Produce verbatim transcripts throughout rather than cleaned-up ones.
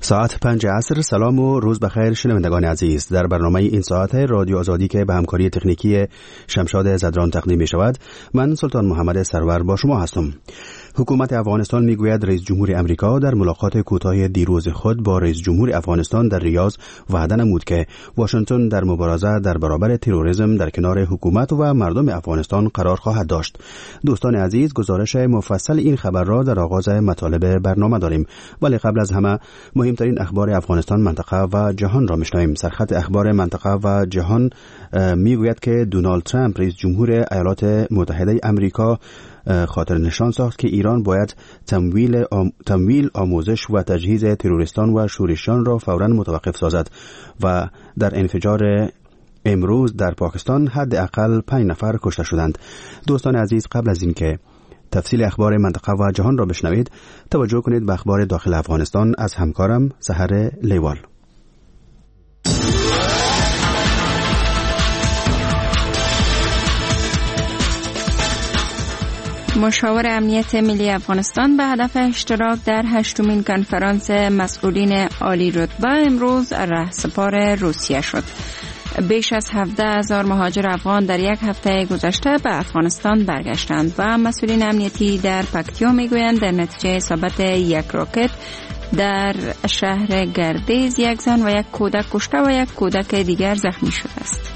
ساعت پنج عصر. سلام و روز بخیر شنوندگان عزیز. در برنامه این ساعت رادیو آزادی که به همکاری تکنیکی شمشاد زدران تقدیم می شود، من سلطان محمد سرور با شما هستم. حکومت افغانستان میگوید رئیس جمهور امریکا در ملاقات کوتاه دیروز خود با رئیس جمهور افغانستان در ریاض وعده نمود که واشنگتن در مبارزه در برابر تروریسم در کنار حکومت و مردم افغانستان قرار خواهد داشت. دوستان عزیز، گزارش مفصل این خبر را در آغاز مطالب برنامه داریم، ولی قبل از همه مهمترین اخبار افغانستان، منطقه و جهان را میشنویم. سرخط اخبار منطقه و جهان میگوید که دونالد ترامپ رئیس جمهور ایالات متحده امریکا خاطر نشان ساخت که ایران باید تمویل آم... تمویل آموزش و تجهیز تروریستان و شورشیان را فوراً متوقف سازد و در انفجار امروز در پاکستان حداقل پنج نفر کشته شدند. دوستان عزیز، قبل از اینکه تفصیل اخبار منطقه و جهان را بشنوید، توجه کنید به اخبار داخل افغانستان از همکارم سحر لیوال. مشاور امنیت ملی افغانستان به هدف اشتراک در هشتمین کنفرانس مسئولین عالی رتبه امروز رهسپار روسیه شد. بیش از هفده هزار مهاجر افغان در یک هفته گذشته به افغانستان برگشتند و مسئولین امنیتی در پکتیا میگویند در نتیجه اصابت یک راکت در شهر گردیز یک زن و یک کودک کشته و یک کودک دیگر زخمی شده است.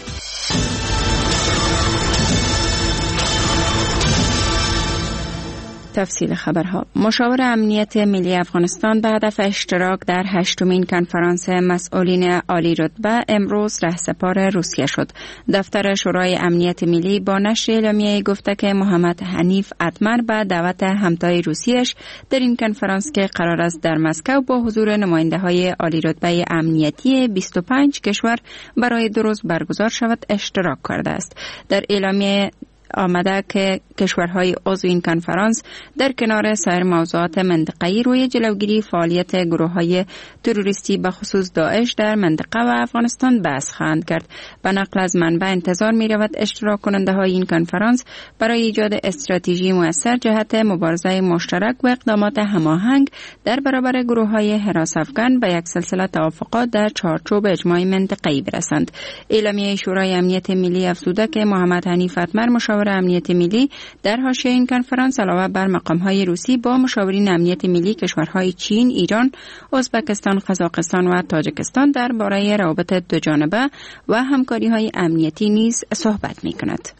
تفصیل خبرها. مشاور امنیت ملی افغانستان به هدف اشتراک در هشتمین کنفرانس مسئولین عالی رتبه امروز رهسپار روسیه شد. دفتر شورای امنیت ملی با نشر اعلامیه گفته که محمد حنیف اتمر به دعوت همتای روسیه‌اش در این کنفرانس که قرار است در مسکو با حضور نماینده های عالی رتبه امنیتی بیست و پنج کشور برای دو روز برگزار شود اشتراک کرده است. در اعلامیه آمده که کشورهای عضو این کنفرانس در کنار سایر موضوعات منطقه‌ای روی جلوگیری فعالیت گروه‌های تروریستی به خصوص داعش در منطقه و افغانستان بحث خواهند کرد. به نقل از منبع انتظار می‌رود اشتراک کننده‌های این کنفرانس برای ایجاد استراتژی مؤثر جهت مبارزه مشترک و اقدامات هماهنگ در برابر گروه‌های حراس افغان به یک سلسله توافقات در چارچوب اجماعی منطقه‌ای برسند. اعلامیه شورای امنیت ملی افزوده که محمد حنیف اتمر مشاور امنیت ملی در حاشیه این کنفرانس علاوه بر مقام‌های روسی با مشاورین امنیت ملی کشورهای چین، ایران، ازبکستان، قزاقستان و تاجیکستان درباره روابط دوجانبه و همکاری‌های امنیتی نیز صحبت می‌کند.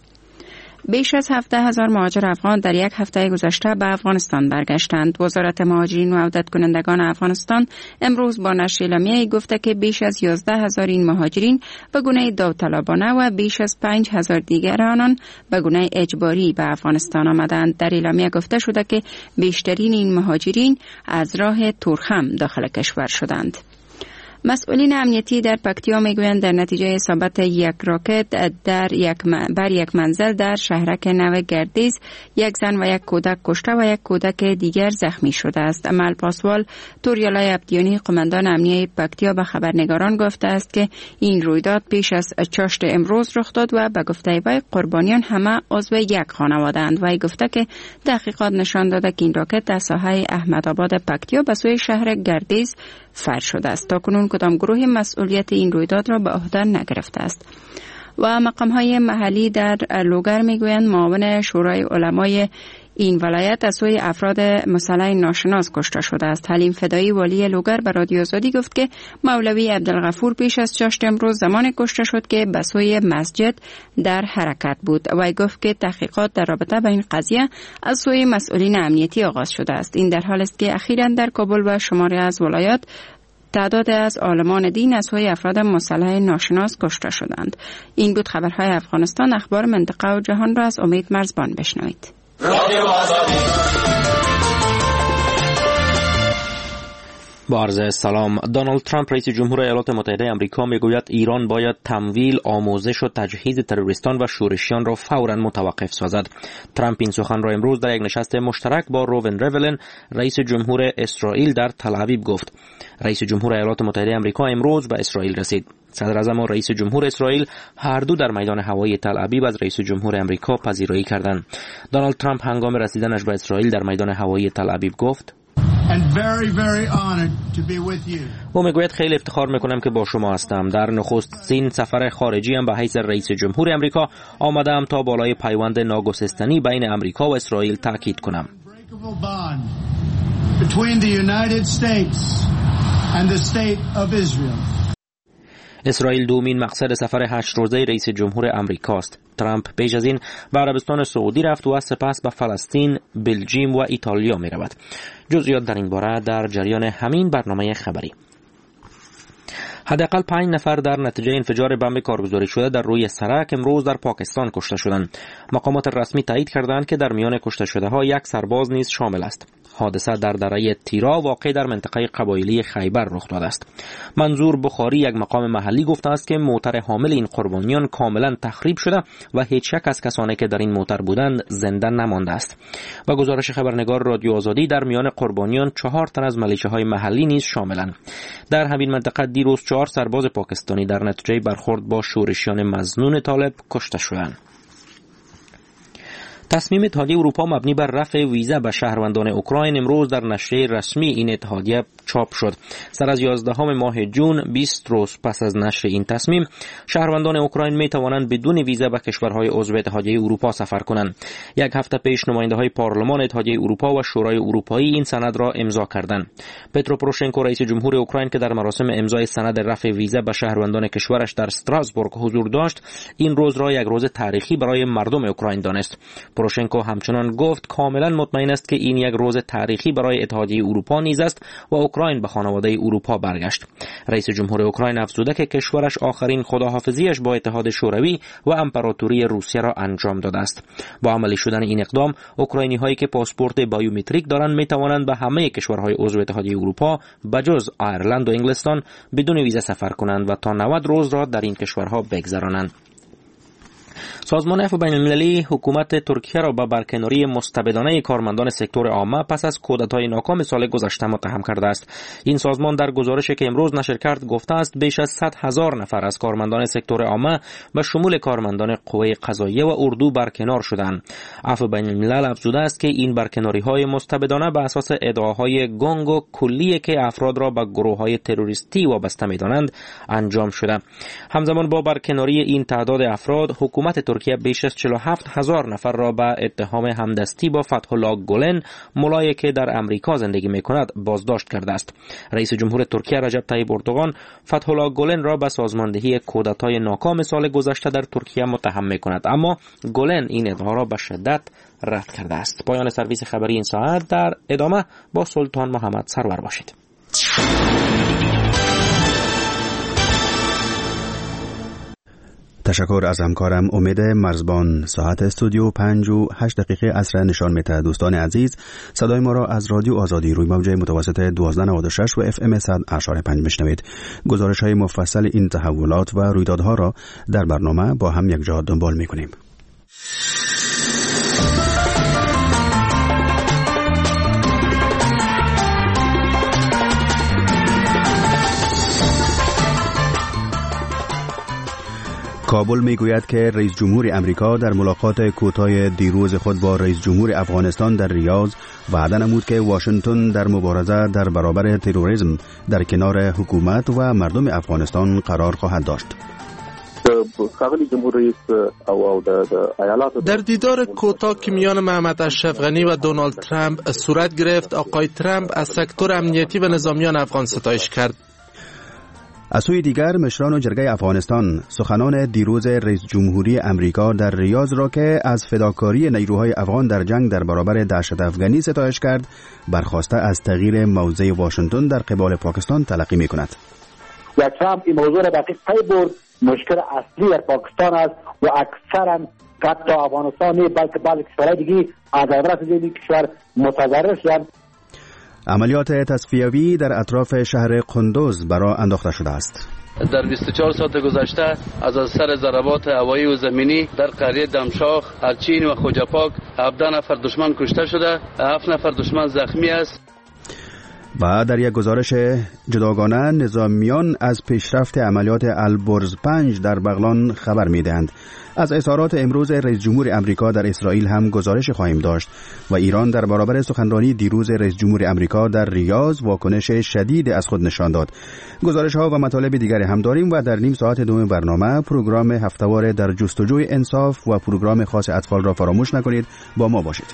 بیش از هفده هزار مهاجر افغان در یک هفته گذشته به افغانستان برگشتند. وزارت مهاجرین و عودت کنندگان افغانستان امروز با نشر اعلامیه‌ای گفته که بیش از یازده هزار این مهاجرین به گونه داوطلبانه و بیش از پنج هزار دیگر آنان به گونه اجباری به افغانستان آمدند. در اعلامیه گفته شده که بیشترین این مهاجرین از راه تورخم داخل کشور شدند. مسئولین امنیتی در پکتیا میگویند در نتیجه اصابت یک راکت در یک بر یک منزل در شهرک نو گردیز یک زن و یک کودک کشته و یک کودک دیگر زخمی شده است. عمل پاسوال توریالای عبدیانی قماندان امنیتی پکتیا به خبرنگاران گفته است که این رویداد پیش از چاشت امروز رخ داد و به گفته وی قربانیان همه عضو یک خانواده اند. وی گفته که تحقیقات نشان داده که این راکت در ساحه احمدآباد پکتیا به سوی شهر گردیز فر شده است. تا کنون کدام گروه مسئولیت این رویداد را به عهده نگرفته است. و مقام‌های محلی در لوگر میگویند معاون شورای علمای این ولایت از سوی افراد مسلح ناشناس کشته شده است. حلیم فدایی والی لوگر به رادیو آزادی گفت که مولوی عبدالغفور پیش از چاشت امروز زمان کشته شد که به سوی مسجد در حرکت بود. وی گفت که تحقیقات در رابطه با این قضیه از سوی مسئولین امنیتی آغاز شده است. این در حالی است که اخیراً در کابل و شماری از ولایات تعداد از عالمان دین از سوی افراد مسلح ناشناس کشته شدند. این بود خبرهای افغانستان. اخبار منطقه و جهان را از امید مرزبان بشنوید. با عرض سلام. دونالد ترامپ رئیس جمهور ایالات متحده آمریکا میگوید ایران باید تمویل، آموزش و تجهیز تروریستان و شورشیان را فوراً متوقف سازد. ترامپ این سخن را امروز در یک نشست مشترک با روون ریولین رئیس جمهور اسرائیل در تل آویو گفت. رئیس جمهور ایالات متحده آمریکا امروز به اسرائیل رسید. صدر اعظم و رئیس جمهور اسرائیل هر دو در میدان هوایی تل آویو از رئیس جمهور آمریکا پذیرایی کردند. دونالد ترامپ هنگام رسیدنش به اسرائیل در میدان هوایی تل آویو گفت: and very very honored to be with you. او میگوید خیلی افتخار میکنم که با شما هستم. در نخستین سفر خارجی هم به حیث رئیس جمهور امریکا آمدم تا بالای پیوند ناگسستنی بین امریکا و اسرائیل تاکید کنم. Between the United States and the state of Israel. اسرائیل دومین مقصد سفر هشت روزه رئیس جمهور امریکاست. ترامپ پیش از این به عربستان سعودی رفت و سپس به فلسطین، بلژیم و ایتالیا می رود. جزئیات در این باره در جریان همین برنامه خبری. حداقل پنج نفر در نتیجه انفجار بمب کارگزاری شده در روی سرک امروز در پاکستان کشته شدند. مقامات رسمی تایید کردند که در میان کشته شده ها یک سرباز نیز شامل است. حادثه در دره تیرا واقع در منطقه قبایلی خیبر رخ داده است. منظور بخاری یک مقام محلی گفته است که موتر حامل این قربانیان کاملا تخریب شده و هیچ یک از کسانی که در این موتر بودند زنده نمانده است. و گزارش خبرنگار رادیو آزادی در میان قربانیان چهار تن از ملیشه‌های محلی نیز شاملند. در همین منطقه دیروز چهار سرباز پاکستانی در نتیجه برخورد با شورشیان مظنون طالب کشته شدند. تصمیم اتحادیه اروپا مبنی بر رفع ویزا به شهروندان اوکراین امروز در نشریه رسمی این اتحادیه چاپ شد. سر از یازدهم ماه جون، بیست روز پس از نشر این تصمیم، شهروندان اوکراین می توانند بدون ویزا به کشورهای عضو اتحادیه اروپا سفر کنند. یک هفته پیش نماینده‌های پارلمان اتحادیه اروپا و شورای اروپایی این سند را امضا کردند. پترو پروشنکو رئیس جمهور اوکراین که در مراسم امضای سند رفع ویزا به شهروندان کشورش در استراسبورگ حضور داشت، این روز را یک روز تاریخی برای مردم اوکراین دانست. پروشنکو همچنان گفت کاملا مطمئن است که این یک روز تاریخی برای اتحادیه اروپا نیز است و اوکراین به خانواده اروپا برگشت. رئیس جمهور اوکراین افزوده که کشورش آخرین خداحافظیش با اتحاد شوروی و امپراتوری روسیه را انجام داده است. با عملی شدن این اقدام، اوکراینی هایی که پاسپورت بایومتریک دارند می توانند به همه کشورهای عضو اتحادیه اروپا بجز ایرلند و انگلستان بدون ویزا سفر کنند و تا نود روز را در این کشورها بگذرانند. سازمان عفو بین المللی حکومت ترکیه را به برکناری مستبدانه کارمندان سکتور عامه پس از کودتای ناکام سال گذشته متهم کرده است. این سازمان در گزارشی که امروز نشر کرد گفته است بیش از صد هزار نفر از کارمندان سکتور عامه به شمول کارمندان قوه قضاییه و اردو برکنار شدند. عفو بین الملل افزوده است که این برکناری‌های مستبدانه به اساس ادعاهای گنگ و کلیه که افراد را به گروه‌های تروریستی وابسته می‌دانند انجام شده. همزمان با برکناری این تعداد افراد، حکومت ترکیه بیش از چهل و هفت هزار نفر را به اتهام همدستی با فتح الله گولن، ملایی که در امریکا زندگی می‌کند، بازداشت کرده است. رئیس جمهور ترکیه رجب طیب اردوغان فتح الله گولن را به سازماندهی کودتای ناکام سال گذشته در ترکیه متهم می‌کند، اما گولن این ادعا را به شدت رد کرده است. پایان سرویس خبری این ساعت. در ادامه با سلطان محمد سرور باشید. تشکر از همکارم امید مرزبان. ساعت استودیو پنج و هشت دقیقه عصر نشان می‌دهد. دوستان عزیز، صدای ما را از رادیو آزادی روی موج متوسط دوازده نود و شش و اف ام صد اشاره پنج میشنوید. گزارش‌های مفصل این تحولات و رویدادها را در برنامه با هم یک جا دنبال می‌کنیم. کابل میگوید که رئیس جمهور امریکا در ملاقات کوتاه دیروز خود با رئیس جمهور افغانستان در ریاض وعده نمود که واشنگتن در مبارزه در برابر تروریسم در کنار حکومت و مردم افغانستان قرار خواهد داشت. در دیدار کوتاه که میان محمد اشرف غنی و دونالد ترامپ صورت گرفت، آقای ترامپ از سکتور امنیتی و نظامیان افغان ستایش کرد. از سوی دیگر مشران جرگه افغانستان سخنان دیروز رئیس جمهوری امریکا در ریاض را که از فداکاری نیروهای افغان در جنگ در برابر دهشت افغانی ستایش کرد، برخواسته از تغییر موضع واشنگتن در قبال پاکستان تلقی می کند. و ترامپ این موضوع را دقیق پی برد. مشکل اصلی در پاکستان است و اکثرا حتی افغانستان بلکه بعضی کشورهای دیگه از عبرت این کشور متضرر شدند. عملیات تصفیوی در اطراف شهر قندوز برای انداخته شده است. در بیست و چهار ساعت گذشته از اثر ضربات هوایی و زمینی در قریه دمشاق، ارچین و خوجاپاک هفده نفر دشمن کشته شده، هفت نفر دشمن زخمی است. و در یک گزارش جداگانه نظامیان از پیشرفت عملیات البرز پنج در بغلان خبر می‌دهند. از اظهارات امروز رئیس جمهور امریکا در اسرائیل هم گزارش خواهیم داشت و ایران در برابر سخنرانی دیروز رئیس جمهور امریکا در ریاض واکنش شدید از خود نشان داد. گزارش ها و مطالب دیگری هم داریم و در نیم ساعت دوم برنامه پروگرام هفته‌وار در جستجوی انصاف و پروگرام خاص اطفال را فراموش نکنید. با ما باشید.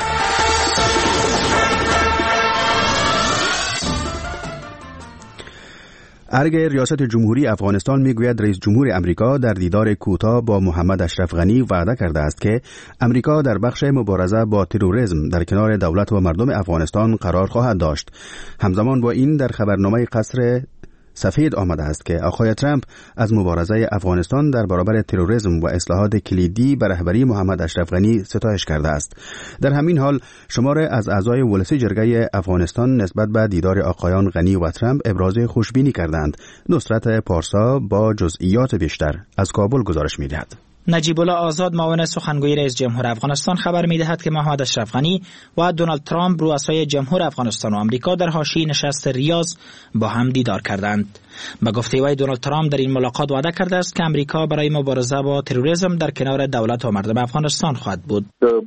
ارگ ریاست جمهوری افغانستان میگوید رئیس جمهور امریکا در دیدار کوتاه با محمد اشرف غنی وعده کرده است که امریکا در بخش مبارزه با تروریسم در کنار دولت و مردم افغانستان قرار خواهد داشت. همزمان با این در خبرنامه قصر سفید آمده است که آقای ترامپ از مبارزه افغانستان در برابر تروریسم و اصلاحات کلیدی به رهبری محمد اشرف غنی ستایش کرده است. در همین حال شماره از اعضای ولسی جرگه افغانستان نسبت به دیدار آقایان غنی و ترامپ ابراز خوشبینی کردند. نصرت پارسا با جزئیات بیشتر از کابل گزارش می‌دهد. نجیب الله آزاد معاون سخنگوی رئیس جمهور افغانستان خبر می‌دهد که محمد اشرف غنی و دونالد ترامپ رؤسای جمهور افغانستان و آمریکا در حاشیه نشست ریاض با هم دیدار کردند. به گفته وی دونالد ترامپ در این ملاقات وعده کرده است که امریکا برای مبارزه با تروریسم در کنار دولت و مردم افغانستان خواهد بود.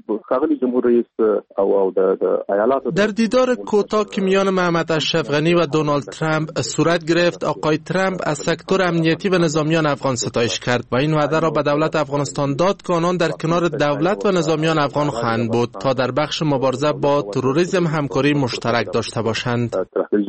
در دیدار کوتاه که میان محمد اشرف غنی و دونالد ترامپ صورت گرفت، آقای ترامپ از سکتور امنیتی و نظامیان افغان ستایش کرد و این وعده را به دولت افغانستان داد که آنان در کنار دولت و نظامیان افغان خواهند بود تا در بخش مبارزه با تروریسم همکاری مشترک داشته باشند.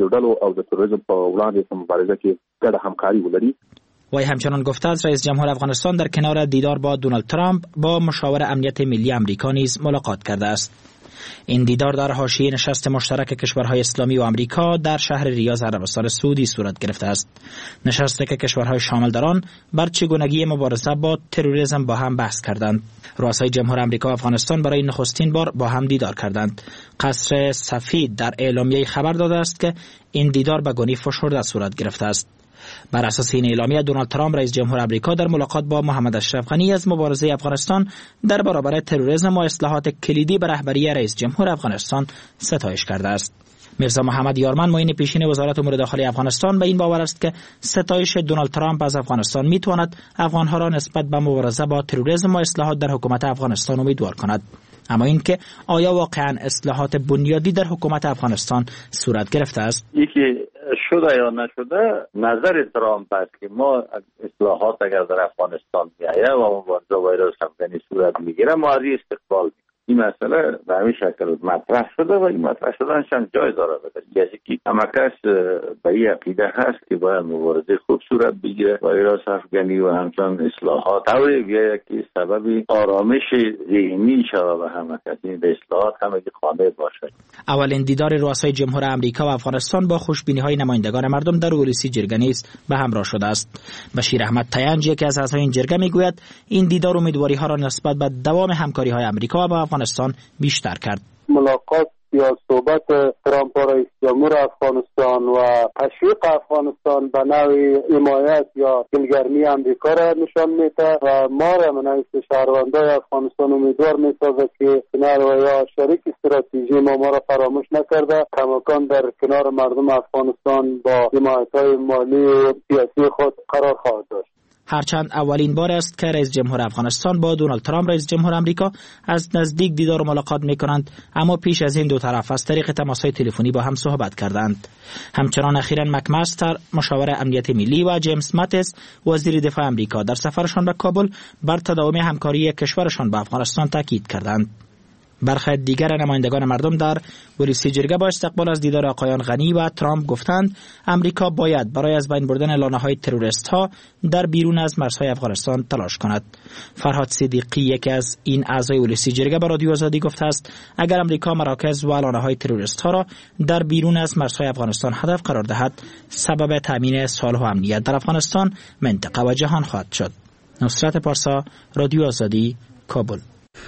وی همچنان گفته است رئیس جمهور افغانستان در کنار دیدار با دونالد ترامپ با مشاور امنیت ملی امریکا نیز ملاقات کرده است. این دیدار در حاشیه نشست مشترک کشورهای اسلامی و امریکا در شهر ریاض عربستان سعودی صورت گرفته است. نشستی که کشورهای شامل در آن بر چگونگی مبارزه با تروریسم با هم بحث کردند. رؤسای جمهور امریکا و افغانستان برای نخستین بار با هم دیدار کردند. قصر سفید در اعلامیه خبر داده است که این دیدار به گونی فشرده صورت گرفته است. بر اساس این اعلامیه دونالد ترامپ رئیس جمهور امریکا در ملاقات با محمد اشرف غنی از مبارزه افغانستان در برابر تروریسم و اصلاحات کلیدی به رهبری رئیس جمهور افغانستان ستایش کرده است. میرزا محمد یارمن معین پیشین وزارت امور داخلی افغانستان به این باور است که ستایش دونالد ترامپ از افغانستان میتواند افغانها را نسبت به مبارزه با تروریسم و اصلاحات در حکومت افغانستان امیدوار کند. اما اینکه آیا واقعا اصلاحات بنیادی در حکومت افغانستان صورت گرفته است؟ یکی شده یا نشده نظر ترامپ است که ما اصلاحات اگر در افغانستان میآید و مبارزه با ویروس افغانی صورت میگیره ما از استقبال میکنیم. این مسئله به همین شکل مطرح شده و این مطرح شدنش هم جای داره. کسی که همه کس به این عقیده هست که باید مبارزه خوب صورت بگیره با ویروس افغانی و همچنان اصلاحات طوری بیاید که سبب آرامش ذهنی شود و همه کسی به اصلاحات همه که خانه باشه. اولین دیدار رؤسای جمهور امریکا و افغانستان با خوشبینی‌های نمایندگان مردم در ولسی جرگه نیز به همراه شده است. بشیر احمد تینج یکی از اعضای این جرگه میگوید این دیدار امیدواری‌ها را نسبت به دوام همکاری‌های امریکا و با افغانستان بیشتر کرد. ملاقات یا صحبت ترامپ و رئیس جمهور افغانستان و تشویق افغانستان به نوع حمایت یا دلگرمی امریکا را نشان میده و ما را من شهروندان افغانستان امیدوار میسازد که کنار و یا شریک استراتژی ما ما را فراموش نکرده کماکان در کنار مردم افغانستان با حمایت‌های مالی و سیاسی خود قرار خواهد داشت. هرچند اولین بار است که رئیس جمهور افغانستان با دونالد ترامپ رئیس جمهور امریکا از نزدیک دیدار و ملاقات می‌کنند، اما پیش از این دو طرف از طریق تماس‌های تلفنی با هم صحبت کردند. همچنان اخیراً مکمستر مشاور امنیت ملی و جیمز ماتیس وزیر دفاع امریکا در سفرشان به کابل بر تداوم همکاری کشورشان با افغانستان تاکید کردند. برخی دیگر نمایندگان مردم در ولسی جرگه با استقبال از دیدار آقایان غنی و ترامپ گفتند امریکا باید برای از بین بردن لانه‌های تروریست ها در بیرون از مرزهای افغانستان تلاش کند. فرهاد صدیقی یکی از این اعضای ولسی جرگه به رادیو آزادی گفته است اگر امریکا مراکز و لانه‌های تروریست ها را در بیرون از مرزهای افغانستان هدف قرار دهد سبب تامین صلح و امنیت در افغانستان، منطقه و جهان خواهد شد. نصرت پارسا، رادیو آزادی، کابل.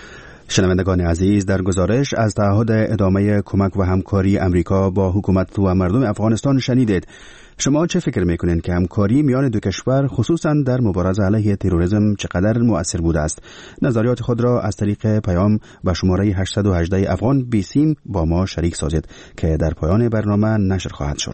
شنوندگان عزیز، در گزارش از تعهد ادامه کمک و همکاری امریکا با حکومت و مردم افغانستان شنیدید. شما چه فکر میکنین که همکاری میان دو کشور خصوصا در مبارزه علیه تروریسم چقدر مؤثر بوده است؟ نظریات خود را از طریق پیام و شماره هشت یک هشت افغان بیسیم با ما شریک سازید که در پایان برنامه نشر خواهد شد.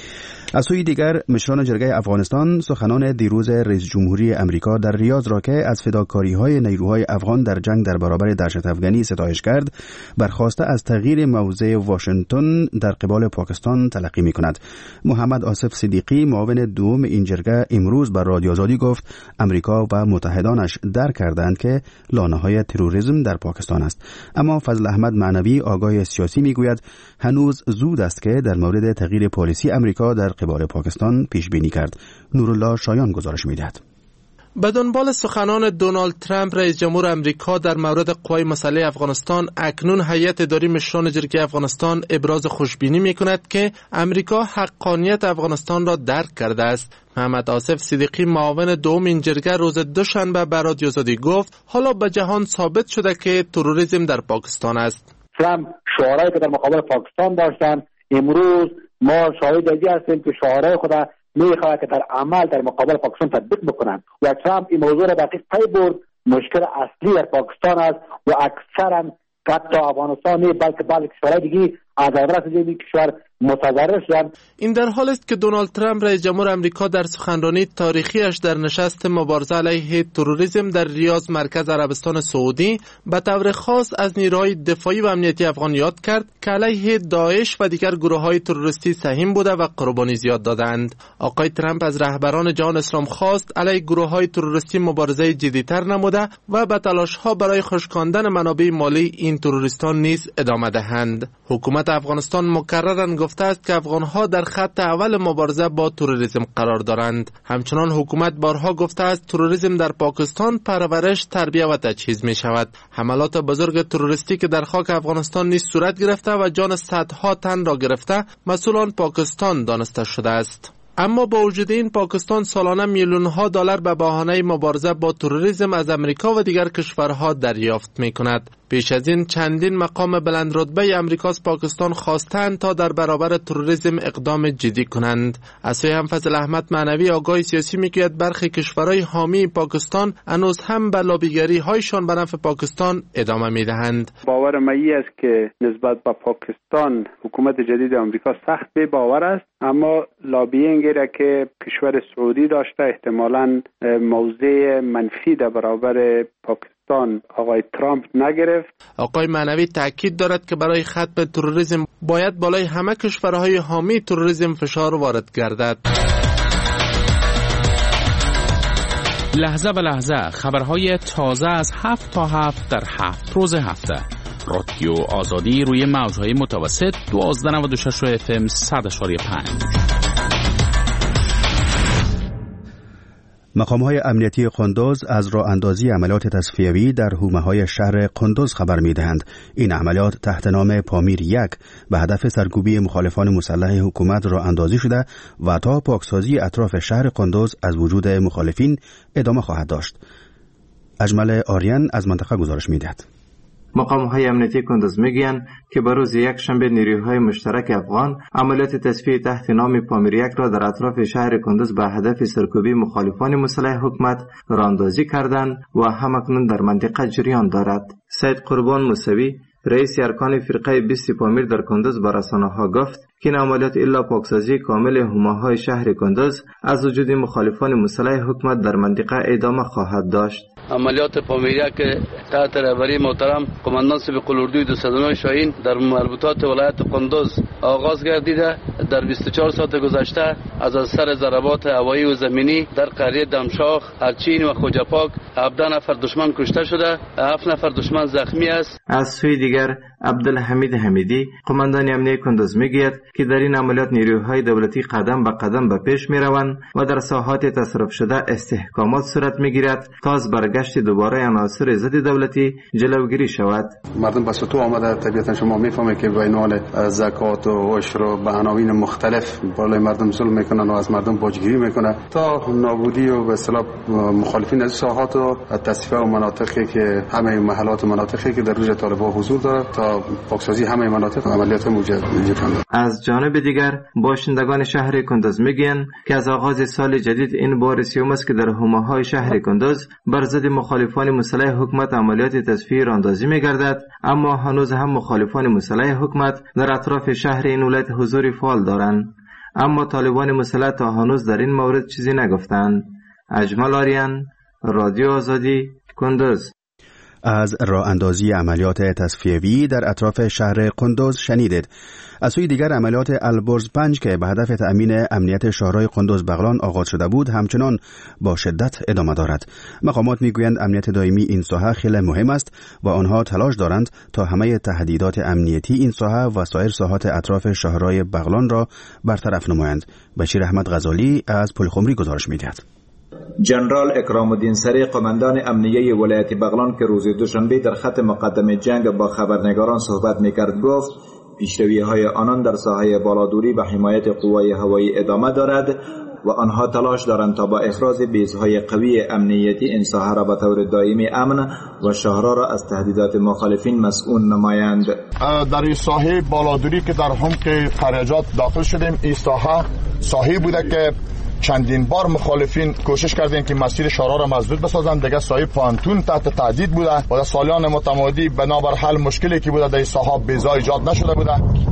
از سوی دیگر مشران جرگه افغانستان سخنان دیروز رئیس جمهوری امریکا در ریاض را که از فداکاری‌های نیروهای افغان در جنگ در برابر دهشت افغانی ستایش کرد، برخواسته از تغییر موضع واشنگتن در قبال پاکستان تلقی می‌کند. محمد آصف صدیقی معاون دوم این جرگه امروز بر رادیو آزادی گفت امریکا و متحدانش درک کردند که لانه‌های تروریسم در پاکستان است. اما فضل احمد معنوی آگاه سیاسی میگوید هنوز زود است که در مورد تغییر پالیسی امریکا در قبال پاکستان پیش بینی کرد. نورالله شایان گزارش میدهد. به دنبال سخنان دونالد ترامپ رئیس جمهور امریکا در مورد قوای مسلح افغانستان، اکنون هیئت اداری مشران جرگه افغانستان ابراز خوشبینی میکند که امریکا حقانیت افغانستان را درک کرده است. محمد آصف صدیقی معاون دوم این جرگه روز دوشنبه به رادیو آزادی گفت حالا به جهان ثابت شده که تروریسم در پاکستان است. ترامپ شعارهایی که در مقابل پاکستان داشتند، امروز ما شاهد ازی هستیم که شعارهای خود میخواهد که در عمل در مقابل پاکستان تطبیق بکنند و ترامپ این موضوع را دقیق پی برد. مشکل اصلی در پاکستان است و اکثرا حتی افغانستان بلکه بلکه کشورهای دیگه از عبرت این کشور متضرر شدند. این در حال است که دونالد ترامپ رئیس جمهور امریکا در سخنرانی تاریخیش در نشست مبارزه علیه تروریسم در ریاض مرکز عربستان سعودی به طور خاص از نیروهای دفاعی و امنیتی افغان یاد کرد که علیه داعش و دیگر گروه‌های تروریستی سهیم بوده و قربانی زیاد دادند. آقای ترامپ از رهبران جهان اسلام خواست علیه گروه‌های تروریستی مبارزه جدی‌تر نموده و به تلاش‌ها برای خشکاندن منابع مالی این تروریستان نیز ادامه دهند. حکومت افغانستان مکرراً گفته است که افغان‌ها در خط اول مبارزه با تروریسم قرار دارند. همچنان حکومت بارها گفته است تروریسم در پاکستان پرورش، تربیه و تجهیز می شود. حملات بزرگ تروریستی که در خاک افغانستان نیز صورت گرفته و جان صدها تن را گرفته مسئولان پاکستان دانسته شده است. اما با وجود این پاکستان سالانه میلیون ها دلار به بهانه مبارزه با تروریسم از امریکا و دیگر کشورها دریافت می کند. پیش از این چندین مقام بلند رتبه امریکا از پاکستان خواستند تا در برابر تروریسم اقدام جدی کنند. از سوی هم فضل احمد معنوی آگاه سیاسی میگوید برخی کشورهای حامی پاکستان هنوز هم به لابیگری هایشان به نفع پاکستان ادامه میدهند. باور من است که نسبت به پاکستان حکومت جدید آمریکا سخت بی باور است، اما لابینگی را که کشور سعودی داشته احتمالاً موضع منفی در برابر پاکستان آقای ترامپ نگرفت. آقای معنوی تاکید دارد که برای ختم تروریسم باید بالای همه کشورهای حامی تروریسم فشار وارد گردد. لحظه به لحظه خبرهای تازه از هفت تا هفت در هفت روز هفته. رادیو آزادی روی موجهای متوسط دوازده نود و شش اف ام صد اشاری پنج. مقام‌های امنیتی قندوز از راه اندازی عملیات تصفیوی در حومه‌های شهر قندوز خبر می‌دهند. این عملیات تحت نام پامیر یک به هدف سرکوبی مخالفان مسلح حکومت راه اندازی شده و تا پاکسازی اطراف شهر قندوز از وجود مخالفین ادامه خواهد داشت. اجمل آریان از منطقه گزارش می‌دهد. مقام‌های امنیتی کندوز میگویند که به روز یک شنبه نیروهای مشترک افغان عملیات تصفیه تحت نام پامیر یک را در اطراف شهر کندوز به هدف سرکوبی مخالفان مسلح حکومت راهاندازی کردند و همکنون در منطقه جریان دارد. سید قربان موسوی رئیس ارکان فرقه بیست پامیر در کندوز به رسانه‌ها گفت که این عملیات الا پاکسازی کامل حومه‌های شهر کندوز از وجود مخالفان مسلح حکومت در منطقه ادامه خواهد داشت. عملیات پامیریا که تحت رهبری محترم قماندان سابق اردوی دویست و نه شاهین در مربوطات ولایت قندوز آغاز گردیده، در بیست و چهار ساعت گذشته از اثر ضربات هوایی و زمینی در قریه دمشاخ، هرچین و خوجاپاک هفده نفر دشمن کشته شده، هفت نفر دشمن زخمی است. از سوی دیگر عبدالحمید حمیدی قماندان امنیه کندوز میگوید که در این عملیات نیروهای دولتی قدم به قدم به پیش میروند و در ساحات تصرف شده استحکامات صورت میگیرد تا از برگشت بازگشت دوباره عناصر ضد دولتی جلوگیری شود. مردم به سطوح آمده، طبیعتا شما میفهمید که بین حال زکات و عشر و به عناوین مختلف بالای مردم ظلم میکنن و از مردم باجگیری میکنن تا نابودی و به اصطلاح مخالفین از ساحات و تصفیه و مناطقی که همه محلات و مناطقی که در روز طالبان حضور داره تا پاکسازی همه مناطق عملیات موجب داره. از جانب دیگر باشندگان شهر کندوز میگن که از آغاز سال جدید این بار سیوم است که در حومه‌های شهر کندوز بر ضد مخالفان مسلح حکومت عملیات تصفیه راندازی می‌گردد، اما هنوز هم مخالفان مسلح حکومت در اطراف شهر این ولایت حضور فعال دارند، اما طالبان مسلح تا هنوز در این مورد چیزی نگفتند. اجمل آریان، رادیو آزادی، کندوز. از راه اندازی عملیات تصفیه‌ای در اطراف شهر قندوز شنیدید. از سوی دیگر عملیات البرز پنج که به هدف تأمین امنیت شهرهای قندوز بغلان آغاز شده بود همچنان با شدت ادامه دارد. مقامات میگویند امنیت دائمی این ساحه خیلی مهم است و آنها تلاش دارند تا همه تهدیدات امنیتی این ساحه و سایر ساحات اطراف شهرهای بغلان را برطرف نمایند. بشیر احمد غزالی از پلخمری گزارش می‌دهد. جنرال اکرام الدین سری، قماندان امنیه ولایت بغلان که روز دوشنبه در خط مقدم جنگ با خبرنگاران صحبت می‌کرد گفت پیشروی‌های آنان در ساحه بالادوری و حمایت قوای هوایی ادامه دارد و آنها تلاش دارند تا با اخراج بیزهای قوی امنیتی این ساحه را به طور دائمی امن و شهرها را از تهدیدات مخالفین مسئول نمایند. در این ساحه بالادوری که در حمق خریجات داخل شدیم، این ساحه ساحه بوده که چندین بار مخالفین کوشش کردند که مسیر شهرها را مسدود بسازند. دیگه ساحه پانتون تحت تهدید بوده و در سالیان متمادی بنابر حل مشکلی که بوده در این ساحه بیزا ایجاد نشده بوده.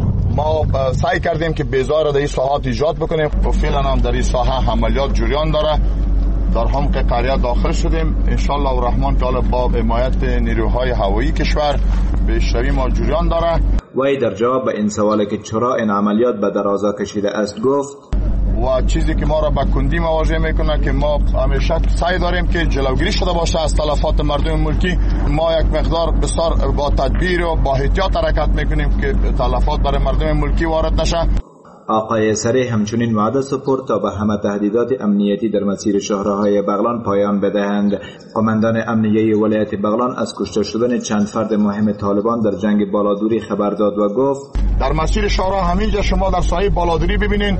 ما سعی کردیم که بیزا را در این ساحات ایجاد بکنیم و فعلا هم در این ساحه عملیات جریان داره. در حمق قریه داخل شدیم، انشالله الرحمن که حالا با حمایت نیروهای هوایی کشور پیشروی ما جریان داره. وی در جواب به این سوالی که چرا این عملیات به درازا کشیده است گفت و چیزی که ما را به کندی مواجه میکنه که ما همیشه سعی داریم که جلوگیری شده باشه از تلفات مردم ملکی. ما یک مقدار بسیار با تدبیر و با احتیاط حرکت میکنیم که تلفات برای مردم ملکی وارد نشه. آقای سری همچنین وعده سپرد تا به همه تهدیدات امنیتی در مسیر شهرهای بغلان پایان بدهند. قماندان امنیه ولایت بغلان از کشته شدن چند فرد مهم طالبان در جنگ بالادوری خبر داد و گفت در مسیر شهرها همینجا شما در ساحه بالادوری ببینین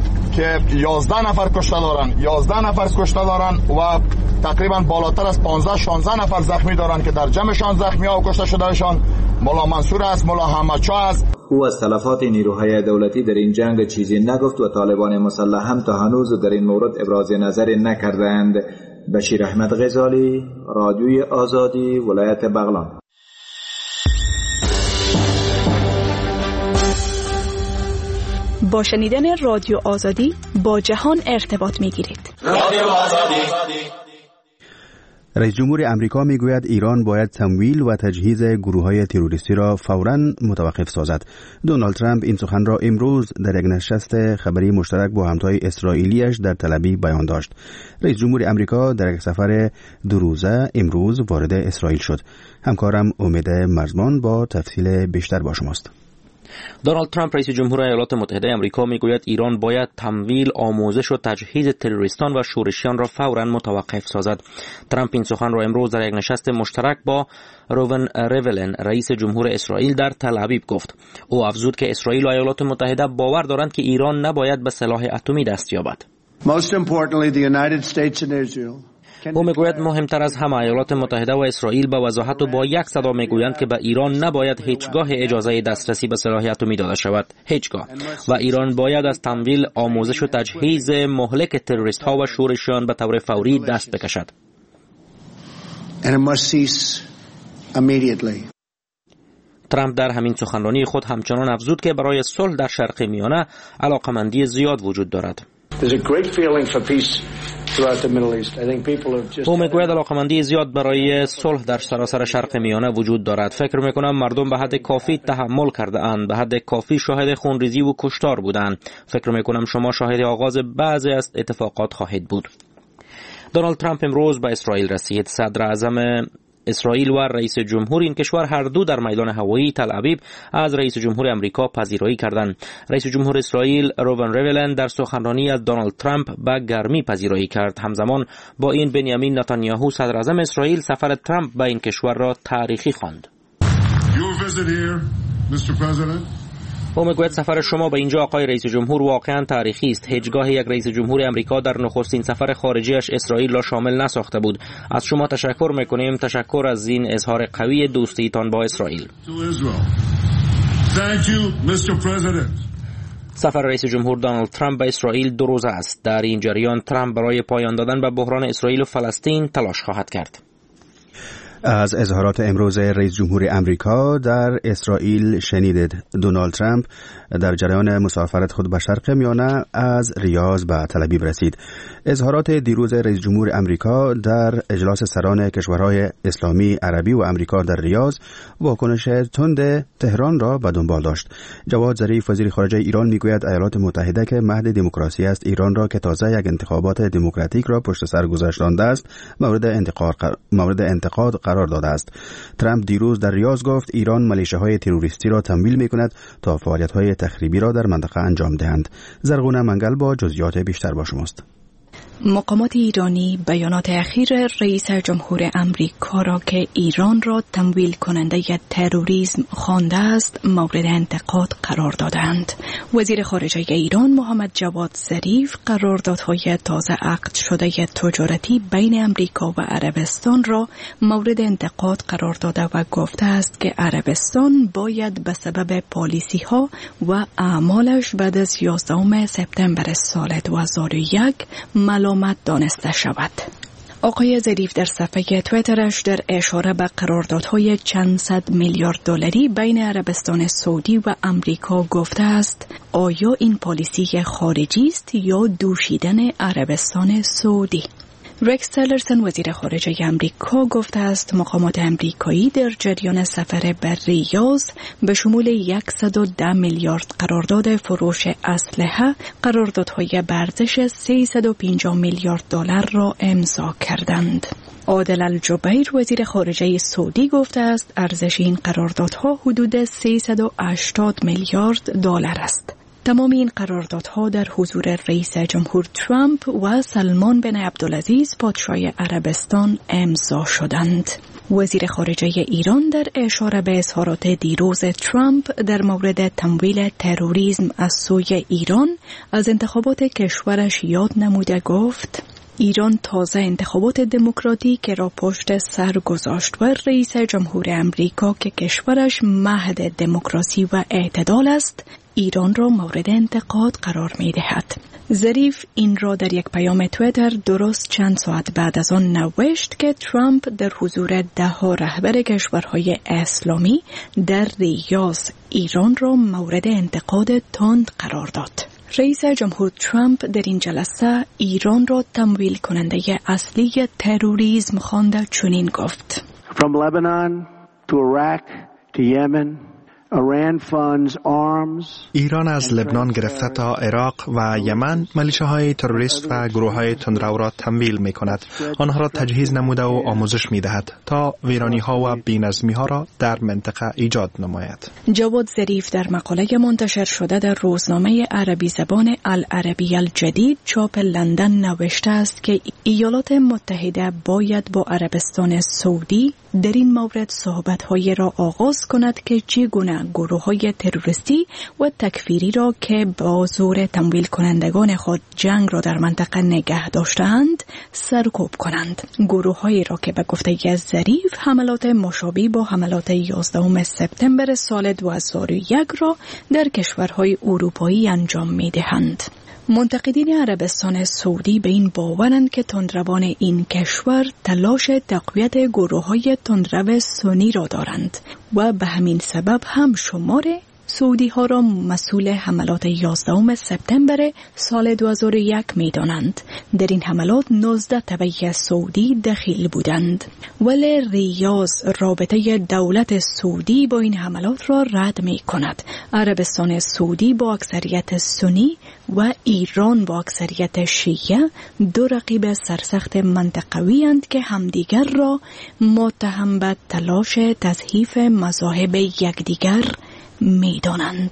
که یازده نفر کشته دارن یازده نفر کشته دارن و تقریبا بالاتر از پانزده شانزده نفر زخمی دارن که در جمعشان زخمی ها و کشته شدهشان مولا منصور است، مولا حمدشاه است. او از تلفات نیروهای دولتی در این جنگ چیزی نگفت و طالبان مسلح هم تا هنوز در این مورد ابراز نظر نکردند. بشیر احمد غزالی، رادیوی آزادی، ولایت بغلان. با شنیدن رادیو آزادی با جهان ارتباط می‌گیرید. رادیو آزادی. رئیس جمهور امریکا میگوید ایران باید تمویل و تجهیز گروه‌های تروریستی را فوراً متوقف سازد. دونالد ترامپ این سخن را امروز در یک نشست خبری مشترک با همتای اسرائیلیش در تل آویو بیان داشت. رئیس جمهور امریکا در یک سفر دو روزه امروز وارد اسرائیل شد. همکارم امید مرزمان با تفصیل بیشتر با شماست. دونالد ترامپ رئیس جمهور ایالات متحده آمریکا میگوید ایران باید تمویل، آموزش و تجهیز تروریستان و شورشیان را فوراً متوقف سازد. ترامپ این سخن را امروز در یک نشست مشترک با روون ریولن رئیس جمهور اسرائیل در تل آویو گفت. او افزود که اسرائیل و ایالات متحده باور دارند که ایران نباید به سلاح اتمی دست یابد. Most importantly, the United States and Israel او میگوید مهمتر از همه ایالات متحده و اسرائیل با وضاحت و با یک صدا میگویند که به ایران نباید هیچگاه اجازه دسترسی به سلاح اتمی داده شود، هیچگاه، و ایران باید از تمویل، آموزش و تجهیز مهلک تروریست ها و شورشیان به طور فوری دست بکشد. And it must cease immediately. ترامپ در همین سخنرانی خود همچنان افزود که برای صلح در شرق میانه علاقمندی زیاد وجود دارد. There's a great feeling for peace throughout the Middle East. I think people have just او میگوید علاقمندی زیاد برای صلح در سراسر شرق میانه وجود دارد. فکر میکنم مردم به حد کافی تحمل کرده اند، به حد کافی شاهد خونریزی و کشتار بودند. فکر میکنم شما شاهد آغاز بعضی از اتفاقات خواهید بود. دونالد ترامپ امروز به اسرائیل رسید. صدر اعظم اسرائیل و رئیس جمهور این کشور هر دو در میدان هوایی تل ابیب از رئیس جمهور امریکا پذیرایی کردند. رئیس جمهور اسرائیل روون ریولن در سخنرانی از دونالد ترامپ به گرمی پذیرایی کرد. همزمان با این بنیامین نتانیاهو صدر اعظم اسرائیل سفر ترامپ به این کشور را تاریخی خواند. او میگوید سفر شما به اینجا آقای رئیس جمهور واقعا تاریخی است. هیچگاه یک رئیس جمهور امریکا در نخستین سفر خارجیش اسرائیل را شامل نساخته بود. از شما تشکر میکنیم. تشکر از این اظهار قوی دوستیتان با اسرائیل. سفر رئیس جمهور دونالد ترامپ به اسرائیل دو روزه است. در این جریان ترامپ برای پایان دادن به بحران اسرائیل و فلسطین تلاش خواهد کرد. از اظهارات امروز رئیس جمهور امریکا در اسرائیل شنیدید. دونالد ترامپ در جریان مسافرت خود به شرق میانه از ریاض به تل ابیب رسید. اظهارات دیروز رئیس جمهور امریکا در اجلاس سران کشورهای اسلامی، عربی و امریکا در ریاض واکنش تند تهران را به دنبال داشت. جواد ظریف وزیر خارجه ایران میگوید ایالات متحده که مهد دموکراسی است، ایران را که تازه یک انتخابات دموکراتیک را پشت سر گذاشتانده است مورد انتقاد مورد انتقاد قرار داده است. ترامپ دیروز در ریاض گفت ایران ملیشه‌های تروریستی را تمویل می‌کند تا فعالیت‌های تخریبی را در منطقه انجام دهند. زرغونه منگل با جزئیات بیشتر با شماست. مقامات ایرانی بیانات اخیر رئیس جمهور امریکا را که ایران را تمویل کننده تروریسم خوانده است مورد انتقاد قرار دادند. وزیر خارجه ایران محمد جواد ظریف قراردادهای تازه عقد شده تجارتی بین امریکا و عربستان را مورد انتقاد قرار داده و گفته است که عربستان باید به سبب پالیسی ها و اعمالش بعد از یازدهم سپتامبر سال دو هزار و یک ملامت دانسته شود. آقای ظریف در صفحه تویترش در اشاره به قراردادهای چند صد میلیارد دلاری بین عربستان سعودی و امریکا گفته است آیا این پالیسی خارجی است یا دوشیدن عربستان سعودی؟ رکس تیلرسون وزیر خارجه امریکا گفته است مقامات امریکایی در جریان سفر به ریاض به شمول صد و ده میلیارد قرارداد فروش اسلحه قراردادهای به ارزش سیصد و پنجاه میلیارد دلار را امضا کردند. عادل الجبیر وزیر خارجه سعودی گفته است ارزش این قراردادها حدود سیصد و هشتاد میلیارد دلار است. تمام این قراردادها در حضور رئیس جمهور ترامپ و سلمان بن عبدالعزیز پادشاه عربستان امضا شدند. وزیر خارجه ایران در اشاره به اظهارات دیروز ترامپ در مورد تمویل تروریسم از سوی ایران از انتخابات کشورش یاد نموده گفت ایران تازه انتخابات دموکراتیک را پشت سر گذاشت و رئیس جمهور امریکا که کشورش مهد دموکراسی و اعتدال است ایران را مورد انتقاد قرار می دهد. ظریف این را در یک پیام تویتر درست چند ساعت بعد از آن نوشت که ترامپ در حضور ده ها رهبر کشورهای اسلامی در ریاض ایران را مورد انتقاد تند قرار داد. رئیس جمهور ترامپ در این جلسه ایران را تمویل کننده اصلی تروریسم خوانده چنین گفت: From Lebanon to Iraq to Yemen, Iran funds arms. ایران از لبنان گرفته تا عراق و یمن ملیشه‌های تروریست و گروه‌های تندرو را تمویل می‌کند. آنها را تجهیز نموده و آموزش می‌دهد تا ویرانی‌ها و بی‌نظمی‌ها را در منطقه ایجاد نماید. جواد ظریف در مقاله منتشر شده در روزنامه عربی زبان العربی الجدید چاپ لندن نوشته است که ایالات متحده باید با عربستان سعودی در این مورد صحبت‌های را آغاز کند که چگونه گروه‌های تروریستی و تکفیری را که با زور تمویل کنندگان خود جنگ را در منطقه نگه داشتند سرکوب کنند. گروه‌هایی را که به گفته ظریف حملات مشابه با حملات یازدهم سپتامبر سال دو هزار و یک را در کشورهای اروپایی انجام می‌دهند. منتقدین عربستان سعودی به این باورند که تندروان این کشور تلاش تقویت گروه‌های تندرو سنی را دارند و به همین سبب هم شمار سعودی ها را مسئول حملات یازدهم سپتامبر سال دو هزار و یک می دانند. در این حملات نوزده تبعه سعودی دخیل بودند. ولی ریاض رابطه دولت سعودی با این حملات را رد می کند. عربستان سعودی با اکثریت سنی و ایران با اکثریت شیعه دو رقیب سرسخت منطقوی اند که همدیگر را متهم به تلاش تضعیف مذاهب یکدیگر می دانند.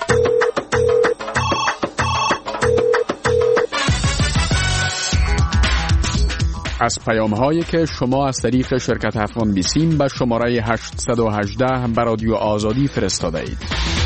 از پیام هایی که شما از طریق شرکت افغان بیسیم به شماره هشتصد و هجده به رادیو آزادی فرستاده اید.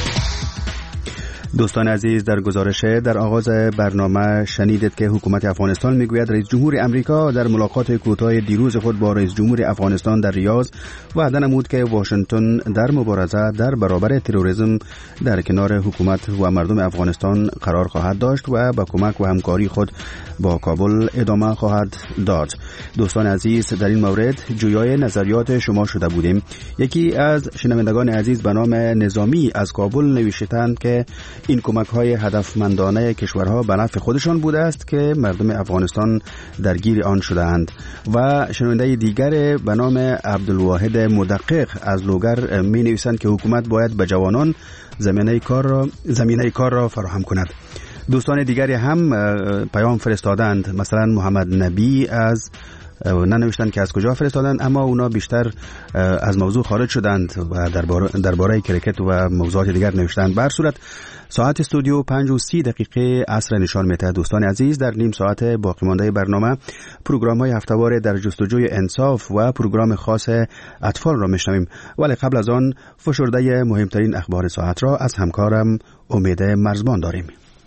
دوستان عزیز، در گزارش در آغاز برنامه شنیدید که حکومت افغانستان میگوید رئیس جمهور امریکا در ملاقات کوتاه دیروز خود با رئیس جمهور افغانستان در ریاض وعده نمود که واشنگتن در مبارزه در برابر تروریسم در کنار حکومت و مردم افغانستان قرار خواهد داشت و با کمک و همکاری خود با کابل ادامه خواهد داد. دوستان عزیز، در این مورد جویای نظریات شما شده بودیم. یکی از شنوندگان عزیز به نام نظامی از کابل نوشتند که این کمک های هدفمندانه کشورها به نفع خودشان بوده است که مردم افغانستان درگیر آن شدند. و شنونده دیگر به نام عبدالواحد مدقق از لوگر می نویسند که حکومت باید به جوانان زمینه کار را زمینه کار را فراهم کند. دوستان دیگری هم پیام فرستادند. مثلا محمد نبی از ننوشتند که از کجا فرستادند، اما اونا بیشتر از موضوع خارج شدند و درباره کرکت و موضوعات دیگر نوشتند. به هر صورت ساعت استودیو پنج و سی دقیقه عصر نشان می‌دهد. دوستان عزیز، در نیم ساعت باقی مانده برنامه پروگرام‌های هفته‌وار در جستجوی انصاف و پروگرام خاص اطفال را می‌شنویم، ولی قبل از آن فشرده مهمترین اخبار ساعت را از همکارم امید مرزبان داریم.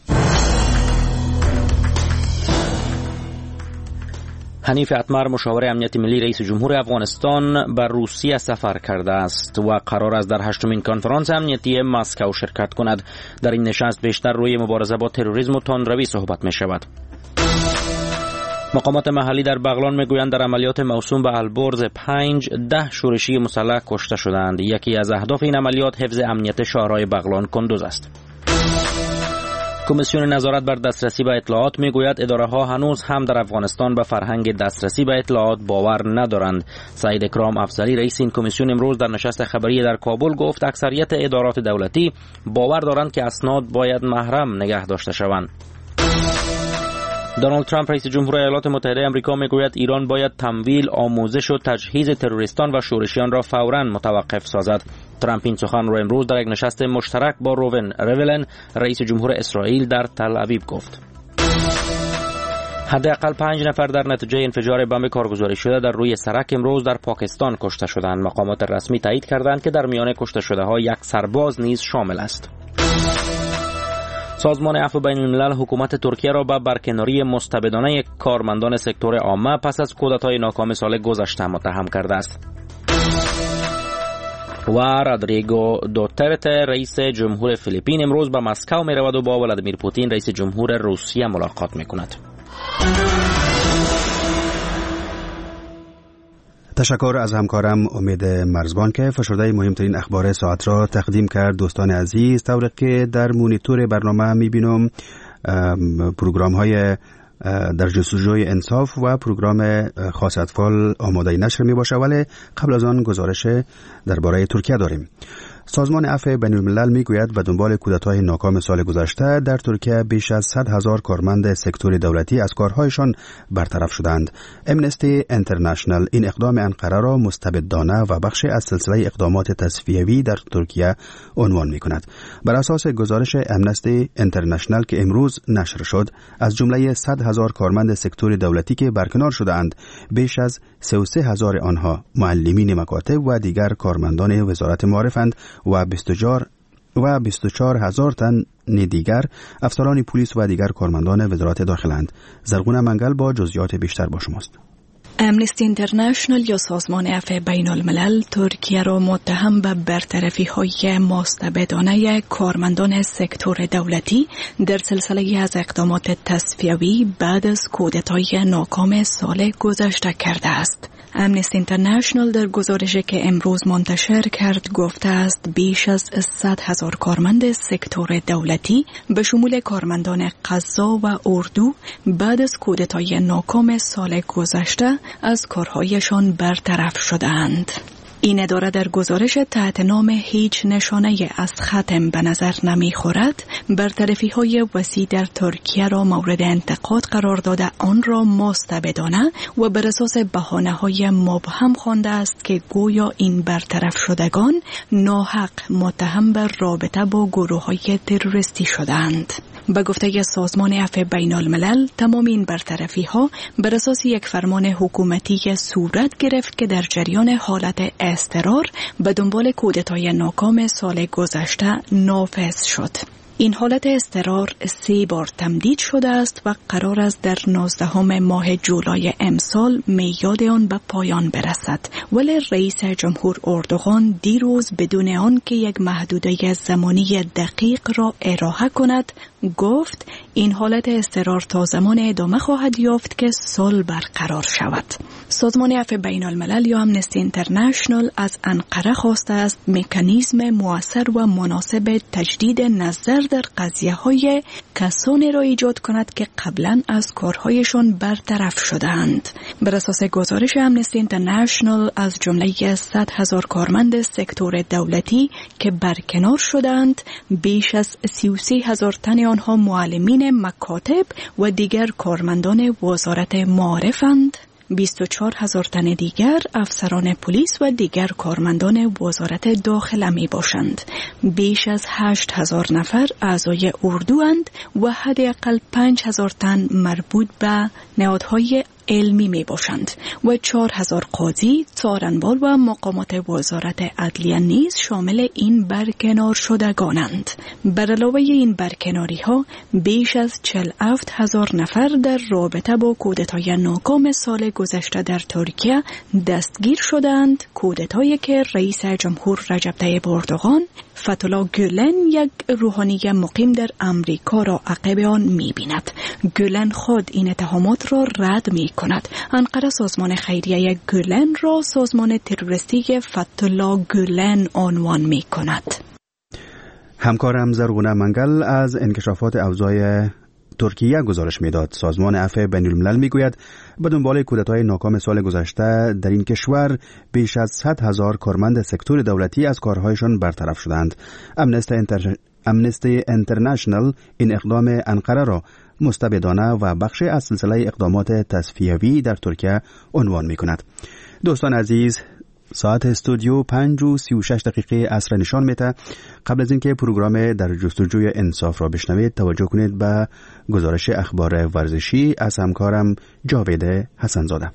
حنیف اتمر مشاور امنیت ملی رئیس جمهور افغانستان به روسیه سفر کرده است و قرار است در هشتمین کنفرانس امنیتی مسکو شرکت کند. در این نشست بیشتر روی مبارزه با تروریسم و تندروی صحبت می شود. مقامات محلی در بغلان میگویند در عملیات موسوم به البرز پنج ده شورشی مسلح کشته شدند. یکی از اهداف این عملیات حفظ امنیت شهرهای بغلان کندوز است. کمیسیون نظارت بر دسترسی به اطلاعات میگوید اداره ها هنوز هم در افغانستان به فرهنگ دسترسی به اطلاعات باور ندارند. سعید اکرام افضلی رئیس این کمیسیون امروز در نشست خبری در کابل گفت اکثریت ادارات دولتی باور دارند که اسناد باید محرم نگه داشته شوند. دونالد ترامپ رئیس جمهور ایالات متحده آمریکا میگوید ایران باید تمویل، آموزش و تجهیز تروریستان و شورشیان را فوراً متوقف سازد. ترامپ این سخن را امروز در یک نشست مشترک با روون ریولن رئیس جمهور اسرائیل در تل آویو گفت. حداقل پنج نفر در نتیجه انفجار بمب کارگزاری شده در روی سرک امروز در پاکستان کشته شدند. مقامات رسمی تایید کردند که در میان کشته شده ها یک سرباز نیز شامل است. سازمان عفو بین الملل حکومت ترکیه را به برکناری مستبدانه کارمندان سکتور عامه پس از کودتای ناکام سال گذشته متهم کرده است. و رودریگو دوترته رئیس جمهور فیلیپین امروز به مسکو می رود و با ولادیمیر پوتین رئیس جمهور روسیه ملاقات می کند. تشکر از همکارم امید مرزبان که فشرده مهمترین اخبار ساعت را تقدیم کرد. دوستان عزیز، طوری که در مونیتور برنامه میبینم پروگرام های در جستجوی انصاف و پروگرام خاص اطفال آماده نشر می باشه، ولی قبل از آن گزارش درباره ترکیه داریم. سازمان عفو بین الملل میگوید به دنبال کودتای ناکام سال گذشته در ترکیه بیش از صد هزار کارمند سکتور دولتی از کارهایشان برطرف شدند. امنستی اینترنشنال این اقدام انقره را مستبدانه و بخشی از سلسله اقدامات تصفیوی در ترکیه عنوان میکند. بر اساس گزارش امنستی اینترنشنال که امروز نشر شد، از جمله صد هزار کارمند سکتور دولتی که برکنار شدند، بیش از سی و سه هزار آنها معلمین مکاتب و دیگر کارمندان وزارت معارفند و بیست و چهار هزار تن دیگر افسران پلیس و دیگر کارمندان وزارت داخلند. زرغون منگل با جزئیات بیشتر با شماست. امنستی اینترنشنال یا سازمان عفو بین الملل ترکیه را متهم به برطرفی های مستبدانه کارمندان سکتور دولتی در سلسله از اقدامات تصفیوی بعد از کودتای ناکام سال گذشته کرده است. امنستی اینترنشنال در گزارشی که امروز منتشر کرد گفته است بیش از صد هزار کارمند سکتور دولتی به شمول کارمندان قضا و اردو بعد از کودتای ناکام سال گذشته از کارهایشان برطرف شدند. این اداره در گزارش تحت نام هیچ نشانه از ختم به نظر نمی خورد برطرفی های وسیع در ترکیه را مورد انتقاد قرار داده آن را مستبدانه و بر اساس بهانه های مبهم خوانده است که گویا این برطرف شدگان ناحق متهم به رابطه با گروه های تروریستی شدند. به گفته سازمان عفو بین الملل تمام این برطرفی ها بر اساس یک فرمان حکومتی صورت گرفت که در جریان حالت اضطرار به دنبال کودتای ناکام سال گذشته نافذ شد. این حالت اضطرار سه بار تمدید شده است و قرار است در نوزدهم ماه جولای امسال میعاد آن به پایان برسد، ولی رئیس جمهور اردوغان دیروز بدون آن که یک محدوده زمانی دقیق را ارائه کند گفت این حالت اضطرار تا زمان ادامه خواهد یافت که صلح برقرار شود. سازمان عفو بین الملل یا امنستی اینترنشنال از انقره خواسته است مکانیزم مؤثر و مناسب تجدید نظر در قضیه های کسانی را ایجاد کند که قبلا از کارهایشان برطرف شدند. بر اساس گزارش امنستی اینترنشنال از جمله صد هزار کارمند سکتور دولتی که برکنار شدند بیش از سی و سه هزار تن آنها معلمین مکاتب و دیگر کارمندان وزارت معارفند. بیست و چهار هزار تن دیگر افسران پلیس و دیگر کارمندان وزارت داخله می باشند. بیش از هشت هزار نفر اعضای اردوند و حداقل پنج هزار تن مربوط به نهادهای علمی می باشند و چهار هزار قاضی، څارنوال و مقامات وزارت عدلیه نیز شامل این برکنار شدگانند. بر علاوه این برکناری ها بیش از چهل و هفت هزار نفر در رابطه با کودتای ناکام سال گذشته در ترکیه دستگیر شدند، کودتایی که رئیس جمهور رجب طیب اردوغان فتولا گولن یک روحانی مقیم در امریکا را عقب آن می بیند. گولن خود این اتهامات را رد می کند. انقره سازمان خیریه گولن را سازمان تروریستی فتولا گولن عنوان می کند. همکارم زرغونه منگل از انکشافات اوضاع ترکیه گزارش میداد. سازمان عفو بین الملل میگوید به دنبال کودتای ناکام سال گذشته در این کشور بیش از صد هزار کارمند سکتور دولتی از کارهایشان برطرف شدند. امنستی انتر... امنستی اینترنشنال این اقدام انقره را مستبدانه و بخشی از سلسله اقدامات تصفیوی در ترکیه عنوان میکند. دوستان عزیز، ساعت استودیو پنج و سی و شش دقیقه عصر نشان میده. قبل از اینکه پروگرام در جستجوی انصاف را بشنوید توجه کنید به گزارش اخبار ورزشی از همکارم جاوید حسنزاده.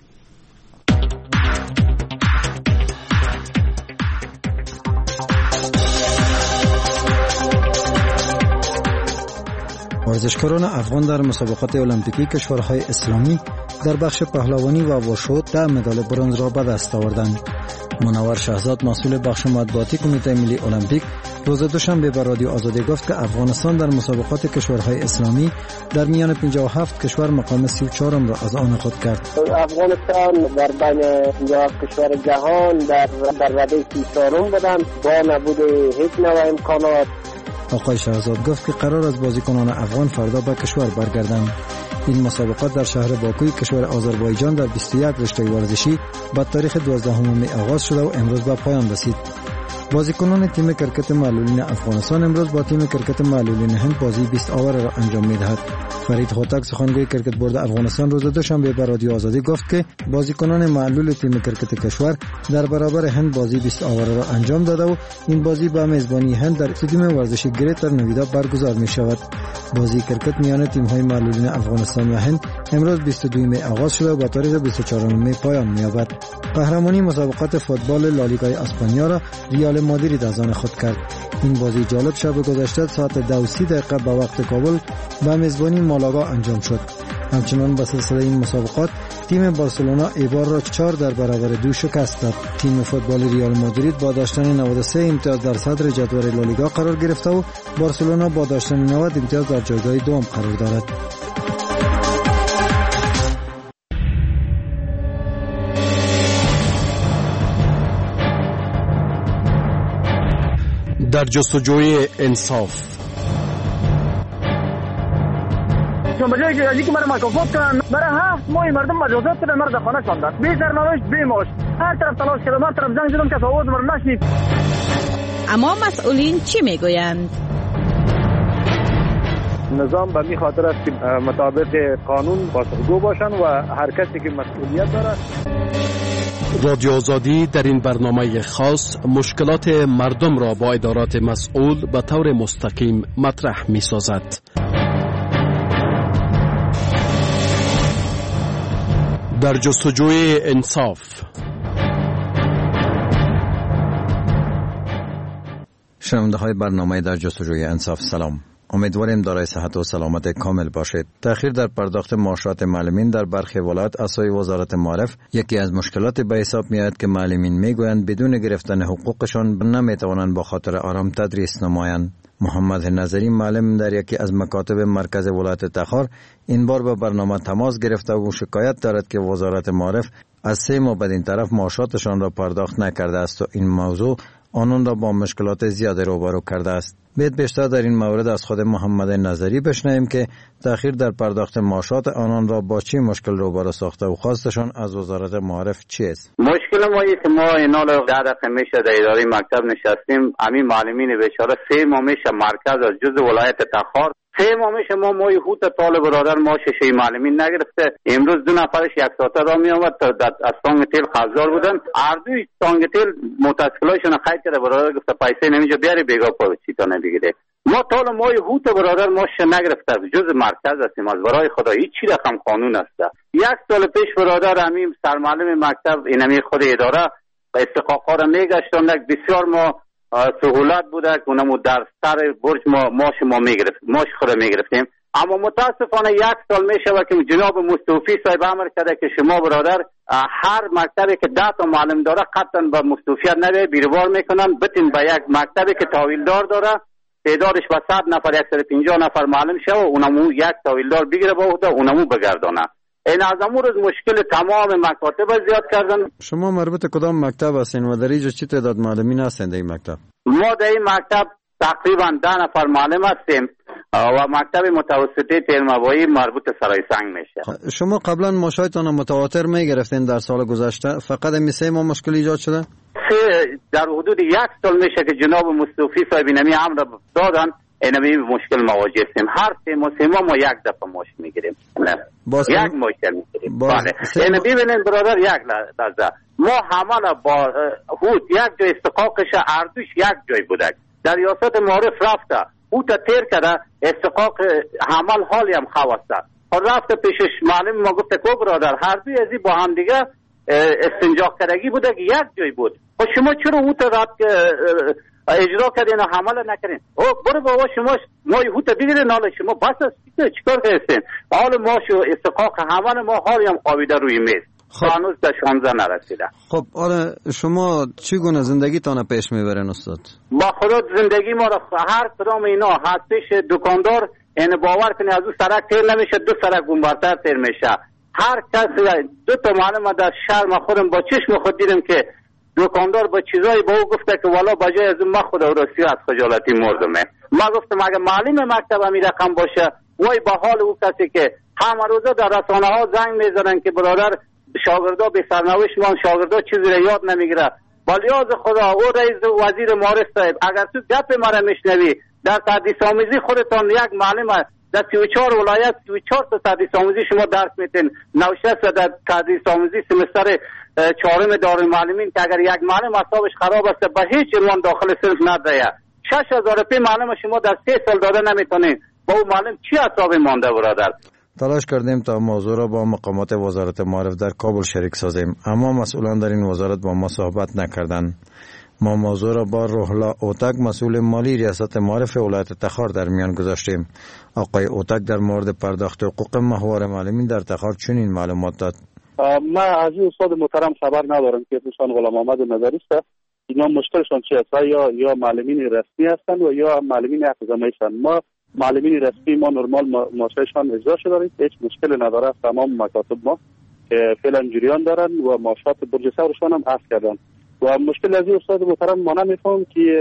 ورزشکاران افغان در مسابقات المپیکی کشورهای اسلامی در بخش پهلوانی و واشوت ده مدال برنز را به دست آوردند. منور شهزاد مسئول بخش مطبوعاتی کمیته ملی المپیک روز دوشنبه به رادیو آزادی گفت که افغانستان در مسابقات کشورهای اسلامی در میان پنجاه و هفت کشور مقام سی و چهارم را از آن خود کرد. افغانستان در بین پنجاه و هفت کشور جهان در در رده سی و چهارم بودند با نبود هیچ نوع امکانات. آقای شهزاد گفت که قرار از بازیکنان افغان فردا به کشور برگردند. این مسابقات در شهر باکوی کشور آذربایجان در بیست و یک رشته ورزشی با تاریخ دوازدهم می آغاز شده و امروز به پایان رسید. بازیکنان تیم کرکت معلولین افغانستان امروز با تیم کرکت معلولین هند بازی بیست آور را انجام می‌دهد. فرید هوتک سخنگوی کرکت بورد افغانستان روز دوشنبه به رادیو آزادی گفت که بازیکنان معلول تیم کرکت کشور در برابر هند بازی بیست آور را انجام داده و این بازی با میزبانی هند در استادیوم ورزشی گریتر نویدا برگزار می‌شود. بازی کرکت میان تیم‌های معلولین افغانستان و هند امروز بیست و دو می آغاز شده و با تاریخ بیست و چهارم می پایان می‌یابد. قهرمانی مسابقات فوتبال لالیگای اسپانیا را ریال مادرید از آن خود کرد. این بازی جالب شب گذشته ساعت دو و سی دقیقه به وقت کابل به میزبانی مالاگا انجام شد. همچنان به سلسله این مسابقات تیم بارسلونا ایبار را چهار در برابر دو شکست داد. تیم فوتبال ریال مادرید با داشتن نود و سه امتیاز در صدر جدول لالیگا قرار گرفته و بارسلونا با داشتن نود امتیاز در جایگاه دوم قرار دارد. در جستجوی انصاف. چون بجای که که مرا مکافات کنن برای هفت ماه مردم مجازات کردن، مرا در خانه شاندن، بی سرنوشت بی معاش، هر طرف تلاش کردم، هر طرف زنگ زدم که آواز مرا نشنید. اما مسئولین چی میگویند؟ نظام به می خاطر است که مطابق قانون پاسخگو باشن و هر کسی که مسئولیت داره. رادیو آزادی در این برنامه خاص مشکلات مردم را با ادارات مسئول به طور مستقیم مطرح می سازد. در جستجوی انصاف. شنونده های برنامه در جستجوی انصاف، سلام. امیدواریم دارای صحت و سلامت کامل باشید. تأخیر در پرداخت معاشات معلمین در برخی ولایات از سوی وزارت معارف یکی از مشکلات به حساب میاد که معلمین میگویند بدون گرفتن حقوقشان نمیتوانند با خاطر آرام تدریس نمایند. محمد نظری معلم در یکی از مکاتب مرکز ولایت تخار این بار به برنامه تماس گرفته و شکایت دارد که وزارت معارف از سه ماه بدین طرف معاشاتشان را پرداخت نکرده است و این موضوع آنان را با مشکلات زیاده روبرو کرده است. بیت بیشتر در این مورد از خود محمد نظری بشنویم که تأخیر در پرداخت معاشات آنان را با چی مشکل روبرو ساخته و خواستشان از وزارت معارف چیست؟ مشکل ما اینه که ما اینا رو در دقیقه میشه در اداره مکتب نشستیم، همین معلمین بیچاره سه ماه میشه مرکز از جز ولایت تخار سه ماه میشه ما مای هوت طالب برادر ما شش معلمین نگرفته. امروز دو نفرش یک ساعته را می آمد از تانگ تیل قبضدار بودن، هر دوی تانگ تیل متاسفانه خرید کرده. برادر گفته پیسه نمیجا بیاری بیگا پا چی تا نبگیره. ما طال مای هوت برادر ماش نگرفته، جز مرکز هستیم، از برای خدا هیچ چی رقم قانون است. یک سال پیش برادر همین سرمعلم مکتب اینمی خود اداره استحقاقا را میگشتند، بسیار ما سهولت بوده که اونمو در سر برج ما ماش ما میگرفتیم، ماش خود میگرفتیم. اما متاسفانه یک سال میشه که جناب مستوفی صاحب امر کرده که شما برادر هر مکتبی که ده تا معلم داره قطعا به مستوفیت نده بیروار میکنن، بتین به یک مکتبی که تاویلدار داره تعدادش به صد نفر یک صد و پنجاه نفر معلم شه و اونمو یک تاویلدار بگیره با او اونمو بگردانه. این از امروز مشکل تمام مکاتب زیاد کردن. شما مربوط کدام مکتب هستین و در اینجا چی تعداد معلمین هستین در این مکتب؟ ما در این مکتب تقریبا ده نفر معلم هستیم و مکتب متوسطه تیرمبایی مربوط سرای سنگ میشه. شما قبلا معاشاتتان متواتر میگرفتین در سال گذشته، فقط این سه ماه مشکل ایجاد شده؟ در حدود یک سال میشه که جناب مستوفی صاحب نمی امر دادن، اینمی مشکل مواجه هستیم. هر سه ماه سه ماه ما یک دفعه ماش میگیریم، یک مشکل میگیریم. بله اینو ببینید برادر، یک لحظه ما همه با هوت یک جای استحقاقش اردوش یک جای بوده، در ریاست معارف رفته هوت تیر کرده استحقاق حمل حالی هم خواسته و رفته پیشش معلم ما گفته که برادر هر دوی ازی با هم دیگه استنجاق کردگی بوده که یک جای بود. خب شما چرا هوت رفت اجرا کردین و حمل نکردین؟ او برو بابا شما مای هوت بگیرین، حالا شما بس است چیکار کردین؟ حال ما شو استحقاق حمل ما حالی هم قاویده روی میز. خب هنوز در شانزده نرسیده. خب حالا شما چگونه زندگی تانه پیش میبرین استاد؟ با خدا زندگی ما را هر کدام اینا هستش دکاندار این باور کنی از اون سرک تیر نمیشه، دو سرک گنبرتر تیر میشه. هر کس دو تا معلم در شهر ما خودم با چشم خود دیدم که دکاندار با چیزایی با او گفته که والا بجای از اون ما خود راستی از خجالتی مردمه. ما گفتم اگه معلم مکتب همی رقم باشه وای با حال او کسی که همه روزه در رسانه ها زنگ میزنن که برادر شاگردا به سرنوشت ما شاگردا چیزی را یاد نمیگیره. با لیاز خدا او رئیس وزیر معارف صاحب اگر تو گپ ما را میشنوی در تدریس آموزی خودتان یک معلم در سی و چهار ولایت سی و چهار تا تدریس آموزی شما درس میتین، نوشته و در تدریس آموزی سمستر چهارم دارالمعلمین که اگر یک معلم اعصابش خراب است به هیچ عنوان داخل صنف نده، شش هزار روپیه معلم شما در سه سال داده نمیتونین، با او معلم چی اعصابی مانده برادر؟ تلاش کردیم تا موضوع را با مقامات وزارت معارف در کابل شریک سازیم، اما مسئولان در این وزارت با ما صحبت نکردند. ما موضوع را با روح الله اوتک مسئول مالی ریاست معارف ولایت تخار در میان گذاشتیم. آقای اوتک در مورد پرداخت حقوق ماهوار معلمین در تخار چنین معلومات داد. من از این استاد محترم خبر ندارم که دوستان غلام محمد نظری است، اینا مشکلشون چی است؟ یا یا معلمین رسمی هستند و یا معلمین اعتزامی هستند. ما معلمین رسمی ما نرمال معاششان اجرا شده داریم، هیچ مشکل نداره. تمام مکاتب ما که فعلا جریان دارن و معاشات برج ثورشان هم عفو کردن و مشکل از این استاد محترم ما نمیفهم که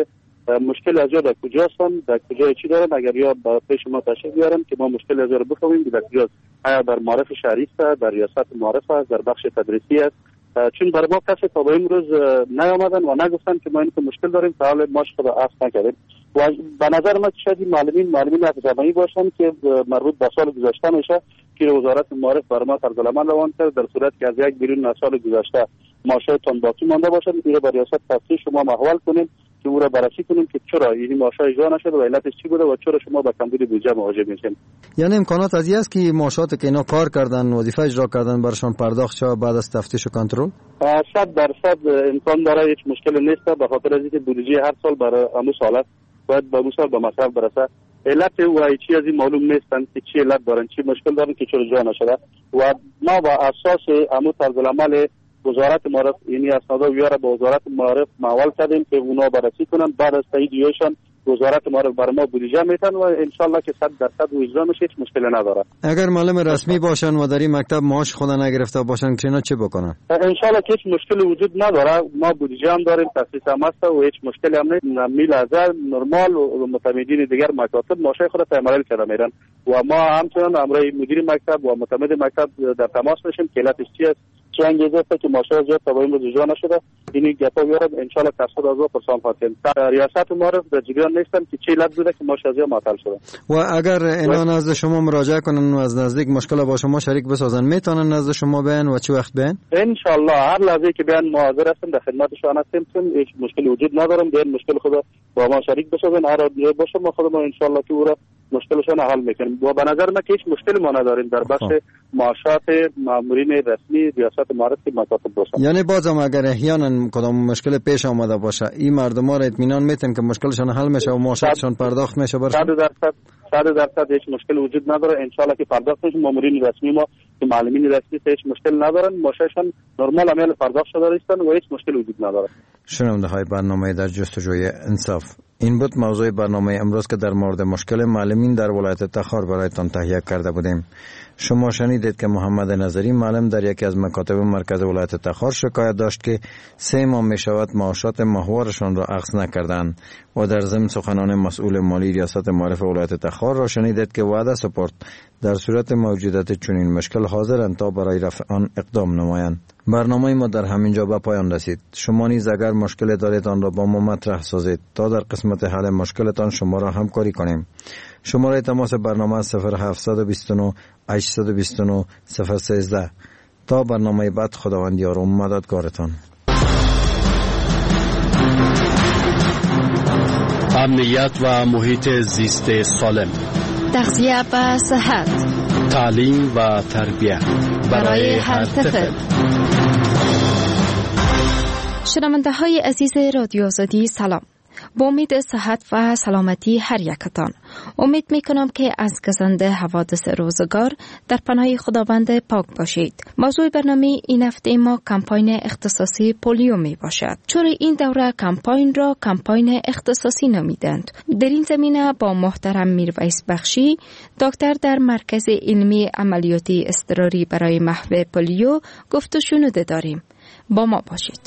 مشکل از در کجا هستند، در کجا چی دارن، اگر یا با پیش ما تشریف بیارن که ما مشکل از رو بفهمیم در کجا، آیا در معرف شهری است، در ریاست معرف است، در بخش تدریسی است. چون برای ما کسی تا به امروز نیامدن و نگفتن که ما این مشکل داریم، تا حال ماش خود عفو نکردیم. و به نظر من شاید معلمین معلمین اکادمی باشن که مربوط به سال گذشته میشه که وزارت معارف بر ما طرز العمل روان کرد، در صورت که از یک بیرون از سال گذشته ماشایتان باقی مانده باشد، این با ریاست تفتیش شما محول کنیم که او را بررسی کنیم که چرا این ماشا اجرا نشده و علتش چی بوده و چرا شما با کمبود بودجه مواجه میشین. یعنی امکانات از این است که ماشاتی که اینا کار کردن، وظیفه اجرا کردن، برشان پرداخت شود بعد از تفتیش و کنترل؟ صد درصد امکان داره، هیچ مشکل نیست، به خاطر از اینکه بودجه هر سال برای امو سال باید با سال به مصرف برسه. علت و چی از این معلوم نیستن که چی علت دارن، چی مشکل دارن که چرا اجرا نشده و ما با اساس امو طرز العمل وزارت معارف یعنی اسنادا ویاره به وزارت معارف محول کردیم که اونا بررسی کنن، بعد از تاییدیشون وزارت معارف بر ما بودجه میتن و انشالله که صد درصد اجرا میشه، هیچ مشکلی نداره. اگر معلم رسمی باشن و در این مکتب معاش خود نگرفته باشن که اینا چه بکنن؟ انشالله که هیچ مشکلی وجود نداره، ما بودجه هم داریم، تاسیس هم هست و هیچ مشکلی هم نیست. میل ازل نرمال و متمدین دیگر مکاتب معاشای خود تعامل کرده میرن و ما همچنان امروی مدیر مکتب و متمد مکتب در تماس میشیم که علتش چی است، چه انگیزه است که معاشای زیاد تا به امروز اجرا نشده. این گپا بیارم انشالله تصفیه از او پرسان خواهیم. ریاست معارف در جریان نیستن که چه علت بوده که معاشای زیاد معطل شده. و اگر اینا نزد شما مراجعه کنن و از نزدیک مشکل با شما شریک بسازن، میتونن نزد شما بیان و چه وقت بیان؟ انشالله هر لحظه که بیان ما حاضر هستیم، در خدمتشان هستیم، هیچ مشکلی وجود ندارم، بیان مشکل خود با ما شریک بسازن، هر دیگه باشه ما خود ما انشالله که او را مشکلشون حل میکنیم. و به نظر من که هیچ مشکلی ما نداریم در بخش معاشات مامورین رسمی ریاست معارف که مکاتب باشن. یعنی بازم اگر احیانا کدام مشکل پیش آمده باشه، این مردم ها را اطمینان میتن که مشکلشون حل میشه و معاشاتشون پرداخت میشه برشون؟ صد درصد صد درصد هیچ مشکل وجود نداره، انشالله که پرداخت میشه. مامورین رسمی ما که معلمین رسمی هیچ مشکل ندارن، معاششون نرمال عمل پرداخت شده هستن و هیچ مشکل وجود نداره. شنونده های برنامه در جستجوی انصاف، این بود موضوع برنامه امروز که در مورد مشکل معلمین در ولایت تخار برایتان تهیه کرده بودیم. شما شنیدید که محمد نظری معلم در یکی از مکاتب مرکز ولایت تخار شکایت داشت که سه ماه می شود معاشات ماهوارشان را اخذ نکردند و در ضمن سخنان مسئول مالی ریاست معارف ولایت تخار را شنیدید که وعده سپرد در صورت موجودیت چنین مشکل حاضرند تا برای رفع آن اقدام نمایند. برنامه ما در همین جا به پایان رسید. شما نیز اگر مشکل دارید آن را با ما مطرح سازید تا در قسمت حل مشکلتان شما را همکاری کنیم. شماره تماس برنامه صفر هفت دو نه هشت دو نه صفر یک سه. تا برنامه بعد، خداوند یار و مددگارتان. امنیت و محیط زیست سالم، تغذیه و صحت، تعلیم و تربیت برای هر طفل. شنونده های عزیز رادیو آزادی سلام. با امید صحت و سلامتی هر یکتان، امید می کنم که از گزنده حوادث روزگار در پناه خداوند پاک باشید. موضوع برنامه این هفته ما کمپاین اختصاصی پولیو می باشد. چون این دوره کمپاین را کمپاین اختصاصی نامیدند. در این زمینه با محترم میرویس بخشی، دکتر در مرکز علمی عملیاتی اضطراری برای محو پولیو گفت و شنوده داریم. با ما باشید.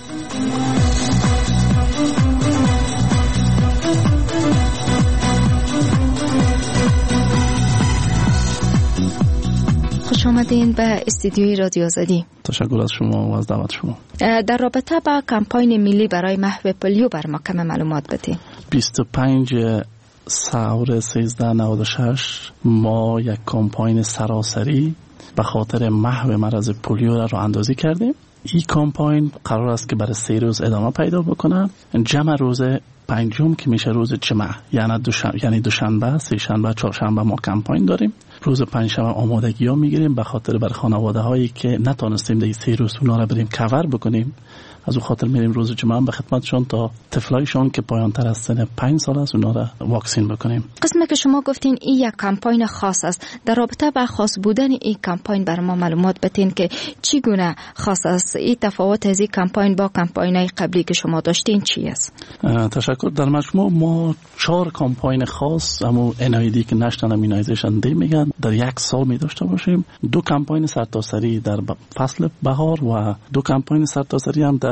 خوش آمدین به استودیوی رادیو آزادی. تشکر از شما و از دعوت شما. در رابطه با کمپاین ملی برای محو پولیو بر ما کم معلومات بدین. بیست و پنج سور سیزده نود و شش ما یک کمپاین سراسری به خاطر محو مرض پولیو را راه اندازی کردیم. این کمپاین قرار است که برای سه روز ادامه پیدا بکنه. جمع روز پنجم که میشه روز جمعه، یعنی دوشنبه، یعنی دوشنبه، سه شنبه، چهارشنبه ما کمپاین داریم. روز پنجشنبه آمادگی ها میگیریم به خاطر بر خانواده هایی که نتونستیم در سه روز اونا را بریم کور بکنیم. از اون خاطر میریم روز جمعه به خدمتشون تا طفلایشون که پایان تر از سن پنج سال است اونا را واکسین بکنیم. قسمی که شما گفتین این یک کمپاین خاص است، در رابطه با خاص بودن این کمپاین بر ما معلومات بدین که چی گونه خاص است؟ این تفاوت از این کمپاین با کمپاین‌های قبلی که شما داشتین چی است؟ تشکر. در مجموع ما چهار کمپاین خاص، اما ان آی دی که نشنال ایمونایزیشن دی میگن، در یک سال می داشته باشیم. دو کمپاین سرتاسری در فصل بهار و دو کمپاین سرتاسری هم در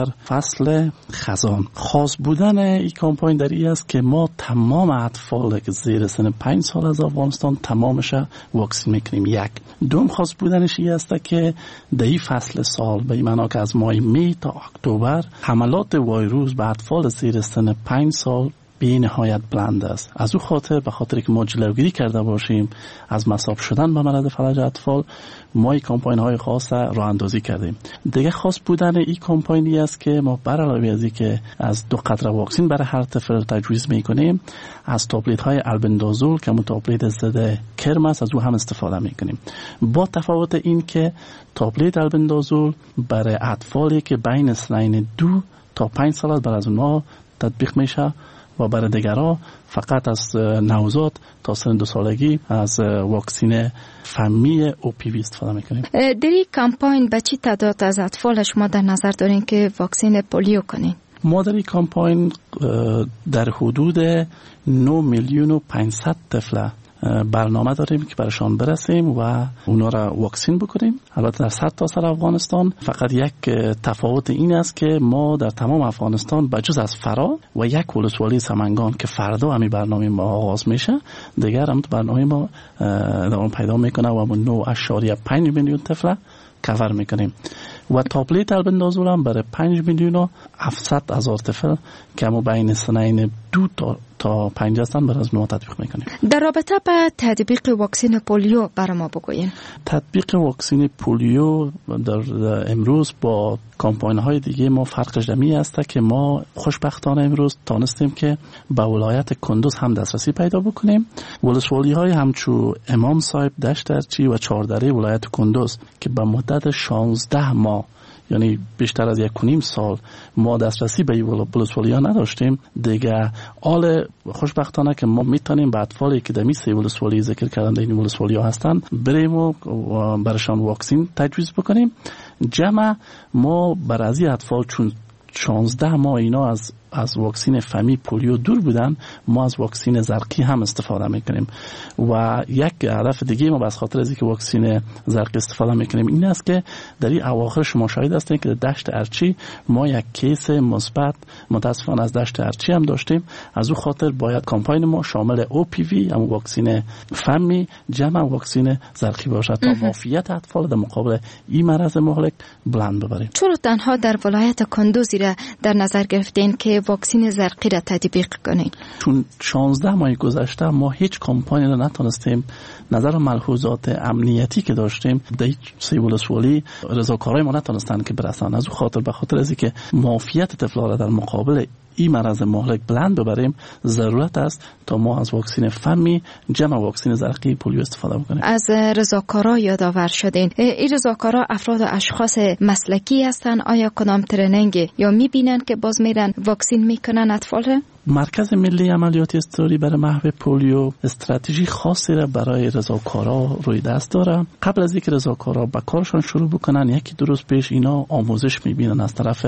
فصل خزان. خاص بودن این کمپاین در این است که ما تمام اطفال که زیر سن پنج سال از افغانستان تمامش واکسین میکنیم. یک دوم خاص بودنش این است که در این فصل سال به این معنا که از ماه می تا اکتبر حملات ویروس به اطفال زیر سن پنج سال به نهایت بلند است. از او خاطر به خاطر که ما جلوگیری کرده باشیم از مصاب شدن به مرض فلج اطفال، ما این کمپاین های خاص راه اندازی کردیم. دیگه خاص بودن این کمپاینی است که ما بر علاوه از اینکه از دو قطره واکسن برای هر طفل تجویز میکنیم، از تابلت های البندازول که تابلت ضد کرم است از او هم استفاده میکنیم. با تفاوت این که تابلت البندازول برای اطفالی که بین سنین دو تا پنج سال بر از اونها تطبیق میشه و برای دیگرها فقط از نوزاد تا سن دو سالگی از واکسین فمی او پی وی استفاده میکنیم. در این کمپاین به چی تعداد از اطفال شما در نظر دارین که واکسین پولیو کنین؟ ما در این کمپاین در حدود نه میلیون و پانصد طفل برنامه داریم که برشان برسیم و اونا را واکسین بکنیم. البته در صد تا سر افغانستان فقط یک تفاوت این است که ما در تمام افغانستان بجز از فرا و یک ولسوالی سمنگان که فردا همی برنامه ما آغاز میشه، دیگر هم برنامه ما ادامه پیدا میکنه و ما نه اشاریه پنج میلیون طفل کور میکنیم و تابلت البندازول هم برای پنج میلیون و هفتصد هزار طفل که ما بین سنین دو تا تا پنج هستن بر از نوع تطبیق میکنیم. در رابطه با تطبیق واکسین پولیو برای ما بگوین. تطبیق واکسین پولیو در امروز با کمپاین های دیگه ما فرقش دمی است که ما خوشبختانه امروز تانستیم که به ولایت کندوز هم دسترسی پیدا بکنیم. ولسوالی های همچو امام صاحب، دشت ارچی و چهاردره ولایت کندوز که به مدت شانزده ماه یعنی بیشتر از یک و نیم سال ما دسترسی به این ولسوالی ها نداشتیم، دیگه آل خوشبختانه که ما میتونیم به اطفالی که در می سه ولسوالی ذکر کردن در این ولسوالی ها هستن بریم و برشان واکسین تجویز بکنیم. جمع ما بر از این اطفال چون شانزده ماه اینا از از واکسین فمی پولیو دور بودن، ما از واکسین زرقی هم استفاده میکنیم و یک هدف دیگه ما بس خاطر از اینکه واکسین زرقی استفاده میکنیم این است که در این اواخر شما شاهد هستید که در دشت ارچی ما یک کیس مثبت متاسفانه از دشت ارچی هم داشتیم. از او خاطر باید کمپاین ما شامل او پی وی هم واکسین فمی جمع واکسین زرقی باشد تا معافیت اطفال در مقابل این مرض مهلک بلند ببریم. چرا تنها در ولایت کندوزی را در نظر گرفتین که واکسین زرقی را تطبیق کنین؟ چون شانزده ماه گذشته ما هیچ کمپانی را نتونستیم نظر ملحوظات امنیتی که داشتیم در هیچ سه ولسوالی رضاکارای ما نتونستن که برسن. از او خاطر به خاطر از اینکه معافیت طفل‌ها را در مقابل این مرض مهلک بلند ببریم ضرورت است تا ما از واکسین فمی جمع واکسین زرقی پولیو استفاده بکنیم. از رضاکارا یادآور شدین. این رضاکارا افراد و اشخاص مسلکی هستن؟ آیا کدام ترنینگ یا میبینن که باز میرن واکسین میکنن اطفال؟ مرکز ملی عملیات اضطراری برای محو پولیو استراتژی خاصی را برای رضاکارا روی دست داره. قبل از اینکه رضاکارا به کارشان شروع بکنن یکی دو روز پیش اینا آموزش میبینن از طرف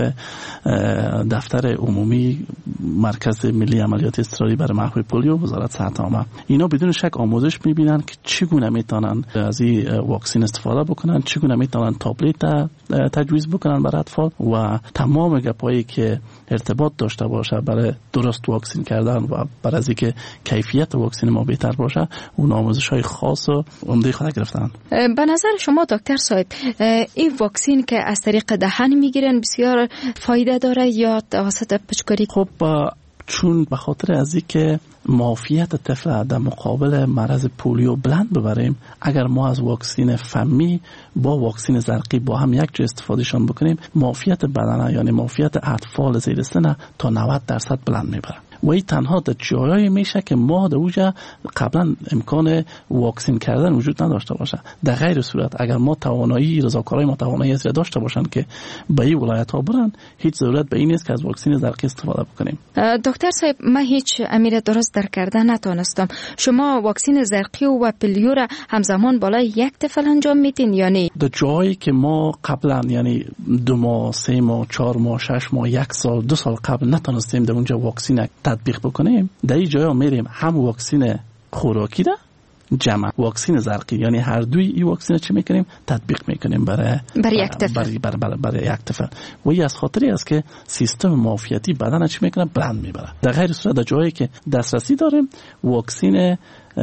دفتر عمومی مرکز ملی عملیات اضطراری برای محو پولیو وزارت صحت عامه. اینا بدون شک آموزش میبینن که چگونه میتونن از این واکسین استفاده بکنن، چگونه میتونن تابلت تجویز بکنن برای اطفال و تمام گپایی که ارتباط داشته باشه برای درست واکسین کردن و برای از اینکه کیفیت واکسین ما بهتر باشه اون آموزش‌های خاص و عمده خود گرفتن. به نظر شما دکتر صاحب این واکسین که از طریق دهن میگیرن بسیار فایده داره یا توسط پچکاری؟ خب چون به خاطر از اینکه معافیت طفل در مقابل مرض پولیو بلند ببریم، اگر ما از واکسین فمی با واکسین زرقی با هم یک جا استفادهشان بکنیم معافیت بدنه یعنی معافیت اطفال زیر سن تا نود درصد بلند میبره و این تنها در جایی میشه که ما در اوجا قبلا امکان واکسین کردن وجود نداشته باشه. در غیر صورت اگر ما توانایی رضاکارای ما توانایی از داشته باشن که به این ولایت ها برن هیچ ضرورت به این نیست که از واکسین زرقی استفاده بکنیم. دکتر صاحب من هیچ امیر درست در کردن نتونستم. شما واکسین زرقی و پولیو را همزمان بالای یک طفل انجام میدین یا نه؟ در جایی که ما قبلا یعنی دو ماه، سه ماه، چهار ماه، شش ماه، یک سال، دو سال قبل نتونستیم در اونجا واکسین تطبیق بکنیم، در این جاها میریم هم واکسین خوراکی را جمع واکسین زرقی، یعنی هر دوی این واکسین چی میکنیم تطبیق میکنیم برای برای یک طفل برای برای برای, برای یک طفل و این از خاطری است که سیستم معافیتی بدن چی میکنه بلند میبره. در غیر صورت در جایی که دسترسی داریم واکسین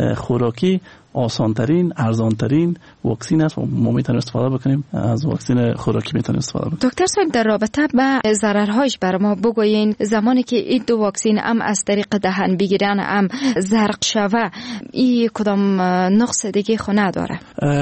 خوراکی آسانترین ارزانترین واکسین است و ما میتونیم استفاده بکنیم از واکسین خوراکی میتونیم استفاده بکنیم. دکتر صاحب در رابطه با ضررهایش بر ما بگوین، زمانی که این دو واکسین هم از طریق دهن بگیرن هم زرق شوه این کدام نقص دیگه خو نداره؟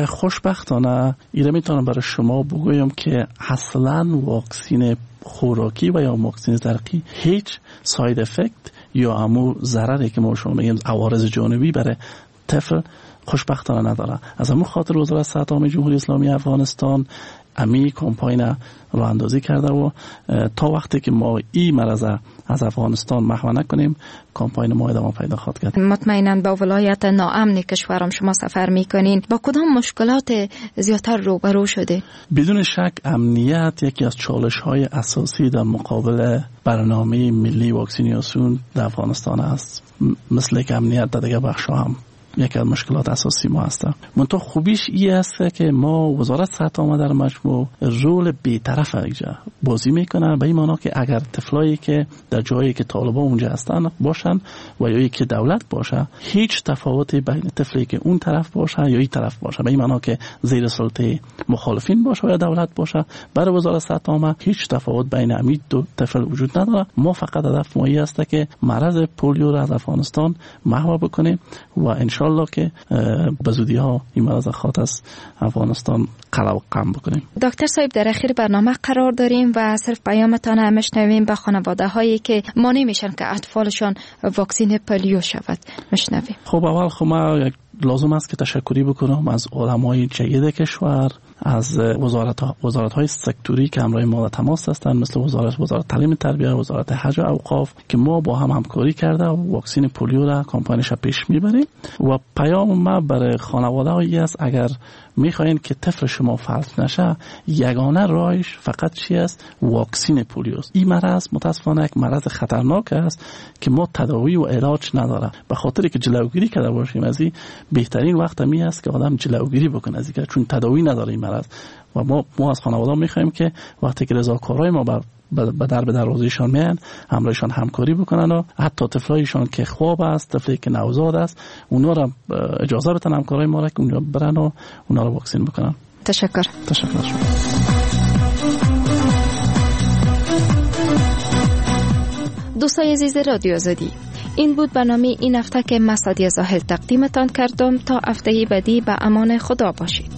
خوشبختانه ایره میتونم برای شما بگویم که اصلا واکسین خوراکی و یا واکسین زرقی هیچ ساید افکت یا همو ضرری که ما شما میگیم عوارض جانبی برای طفل خوشبختانه نداره. از همون خاطر وزارت صحت عامه جمهوری اسلامی افغانستان امی کمپاین رو اندازی کرده و تا وقتی که ما این مرض از افغانستان محو نکنیم کمپاین ما ادامه پیدا خواهد کرد. مطمئناً با ولایت ناامن کشورم شما سفر میکنین، با کدام مشکلات زیادتر روبرو شده؟ بدون شک امنیت یکی از چالش های اساسی در مقابل برنامه ملی واکسیناسیون در افغانستان است. مثل که امنیت در دیگه بخش هم یکی از مشکلات اساسی ما هست. منتها خوبیش این است که ما وزارت صحت عامه در مجموع رول بی‌طرف اینجا بازی میکنه، به این معنی که اگر طفلایی که در جایی که طالبان اونجا هستن باشن و یا که دولت باشه هیچ تفاوتی بین طفلی که اون طرف باشه یا این طرف باشه، به این معنی که زیر سلطه مخالفین باشه یا دولت باشه، برای وزارت صحت عامه هیچ تفاوت بین همین دو طفل وجود نداره. ما فقط هدف ما است که مرض پولیو را از افغانستان محو بکنیم و ان الله که به زودی ها این مرض خاط از افغانستان قلع و قم بکنیم. دکتر صاحب در اخیر برنامه قرار داریم و صرف پیامتان هم مشنویم به خانواده هایی که مانع میشن که اطفالشان واکسین پولیو شود. مشنویم. خب اول خب ما لازم است که تشکری بکنم از علمای جید کشور، از وزارت وزارت های سکتوری که همراه ما تماس هستند، مثل وزارت وزارت تعلیم و تربیت، وزارت حج و اوقاف که ما با هم همکاری کرده و واکسین پولیو را کمپاینش پیش میبریم. و پیام ما برای خانواده هایی است اگر میخواین که طفل شما فلج نشه یگانه راهش فقط چی است؟ واکسین پولیو است. این مرض متاسفانه یک مرض خطرناک است که ما تداوی و علاج نداره. به خاطر که جلوگیری کرده باشیم از این بهترین وقت می است که آدم جلوگیری بکنه از این، چون تداوی نداره این مرض. و ما ما از خانواده میخوایم که وقتی که رضاکارای ما بر به در به دروازهشان میان همراهشان همکاری بکنن و حتی طفلایشان که خواب است، طفلی که نوزاد است، اونا را اجازه بدن همکارای ما را که اونجا برن و اونا را واکسین بکنن. تشکر. تشکر شما. دوستای عزیز رادیو آزادی، این بود برنامه این هفته که مسعودی زاهل تقدیمتان کردم. تا هفته بعدی به امان خدا باشید.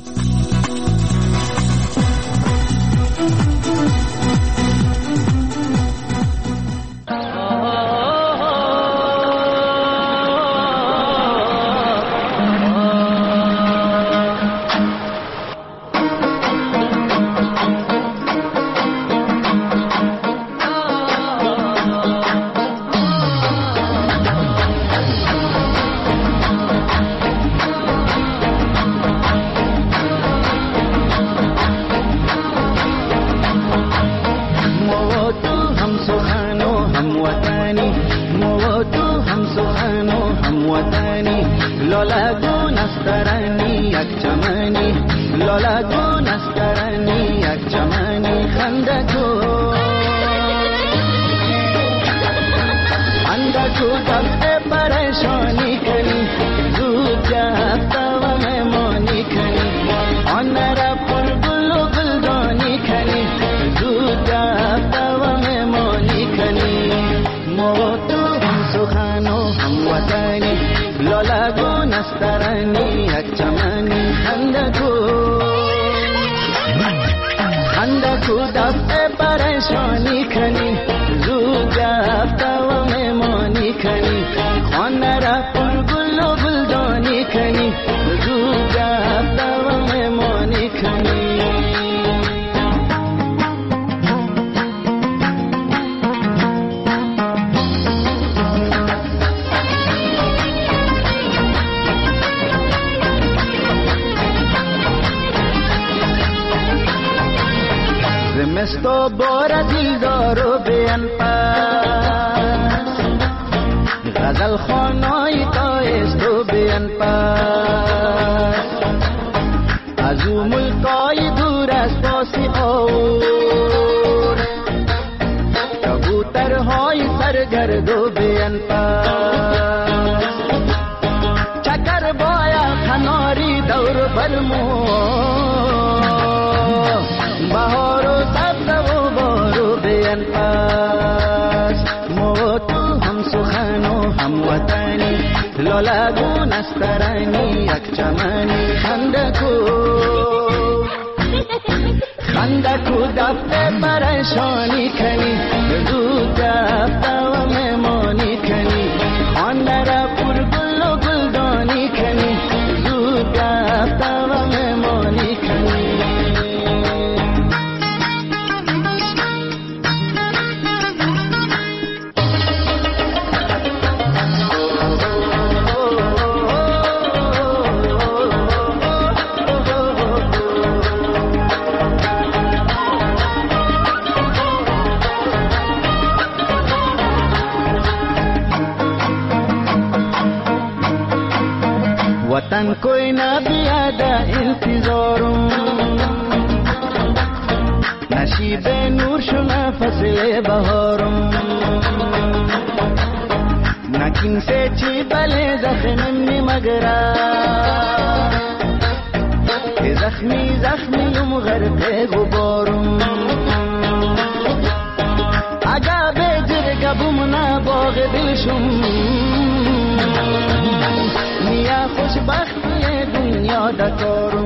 زمستو بار دلدار و بیان پاس غزل خانای تایست و بیان پاس از او ملقای دور از پاسی آور کبوترهای سرگرد و بیان پس چکر بایا کناری دور برمو بهار و سبز و بارو بیان پس مو تو هم سخن و هم وطنی لالگو نسترانی یک چمنی خندکو خندکو دفته پریشانی کنی زود دفته و مهمانی کنی خانده را پر گل و گلدانی کنی زود دفته و مهمانی کنی वतन कोई ना बियादा इंतजारों नशीबे नूर शुना फसले बहारों नकिन से ची बले जख्मी मगरा जख्मी जख्मी युम गरक़े गुबारों आजा बेजर कबुमना बाग दिलशुम نیا خوشبختی دنیا دکارو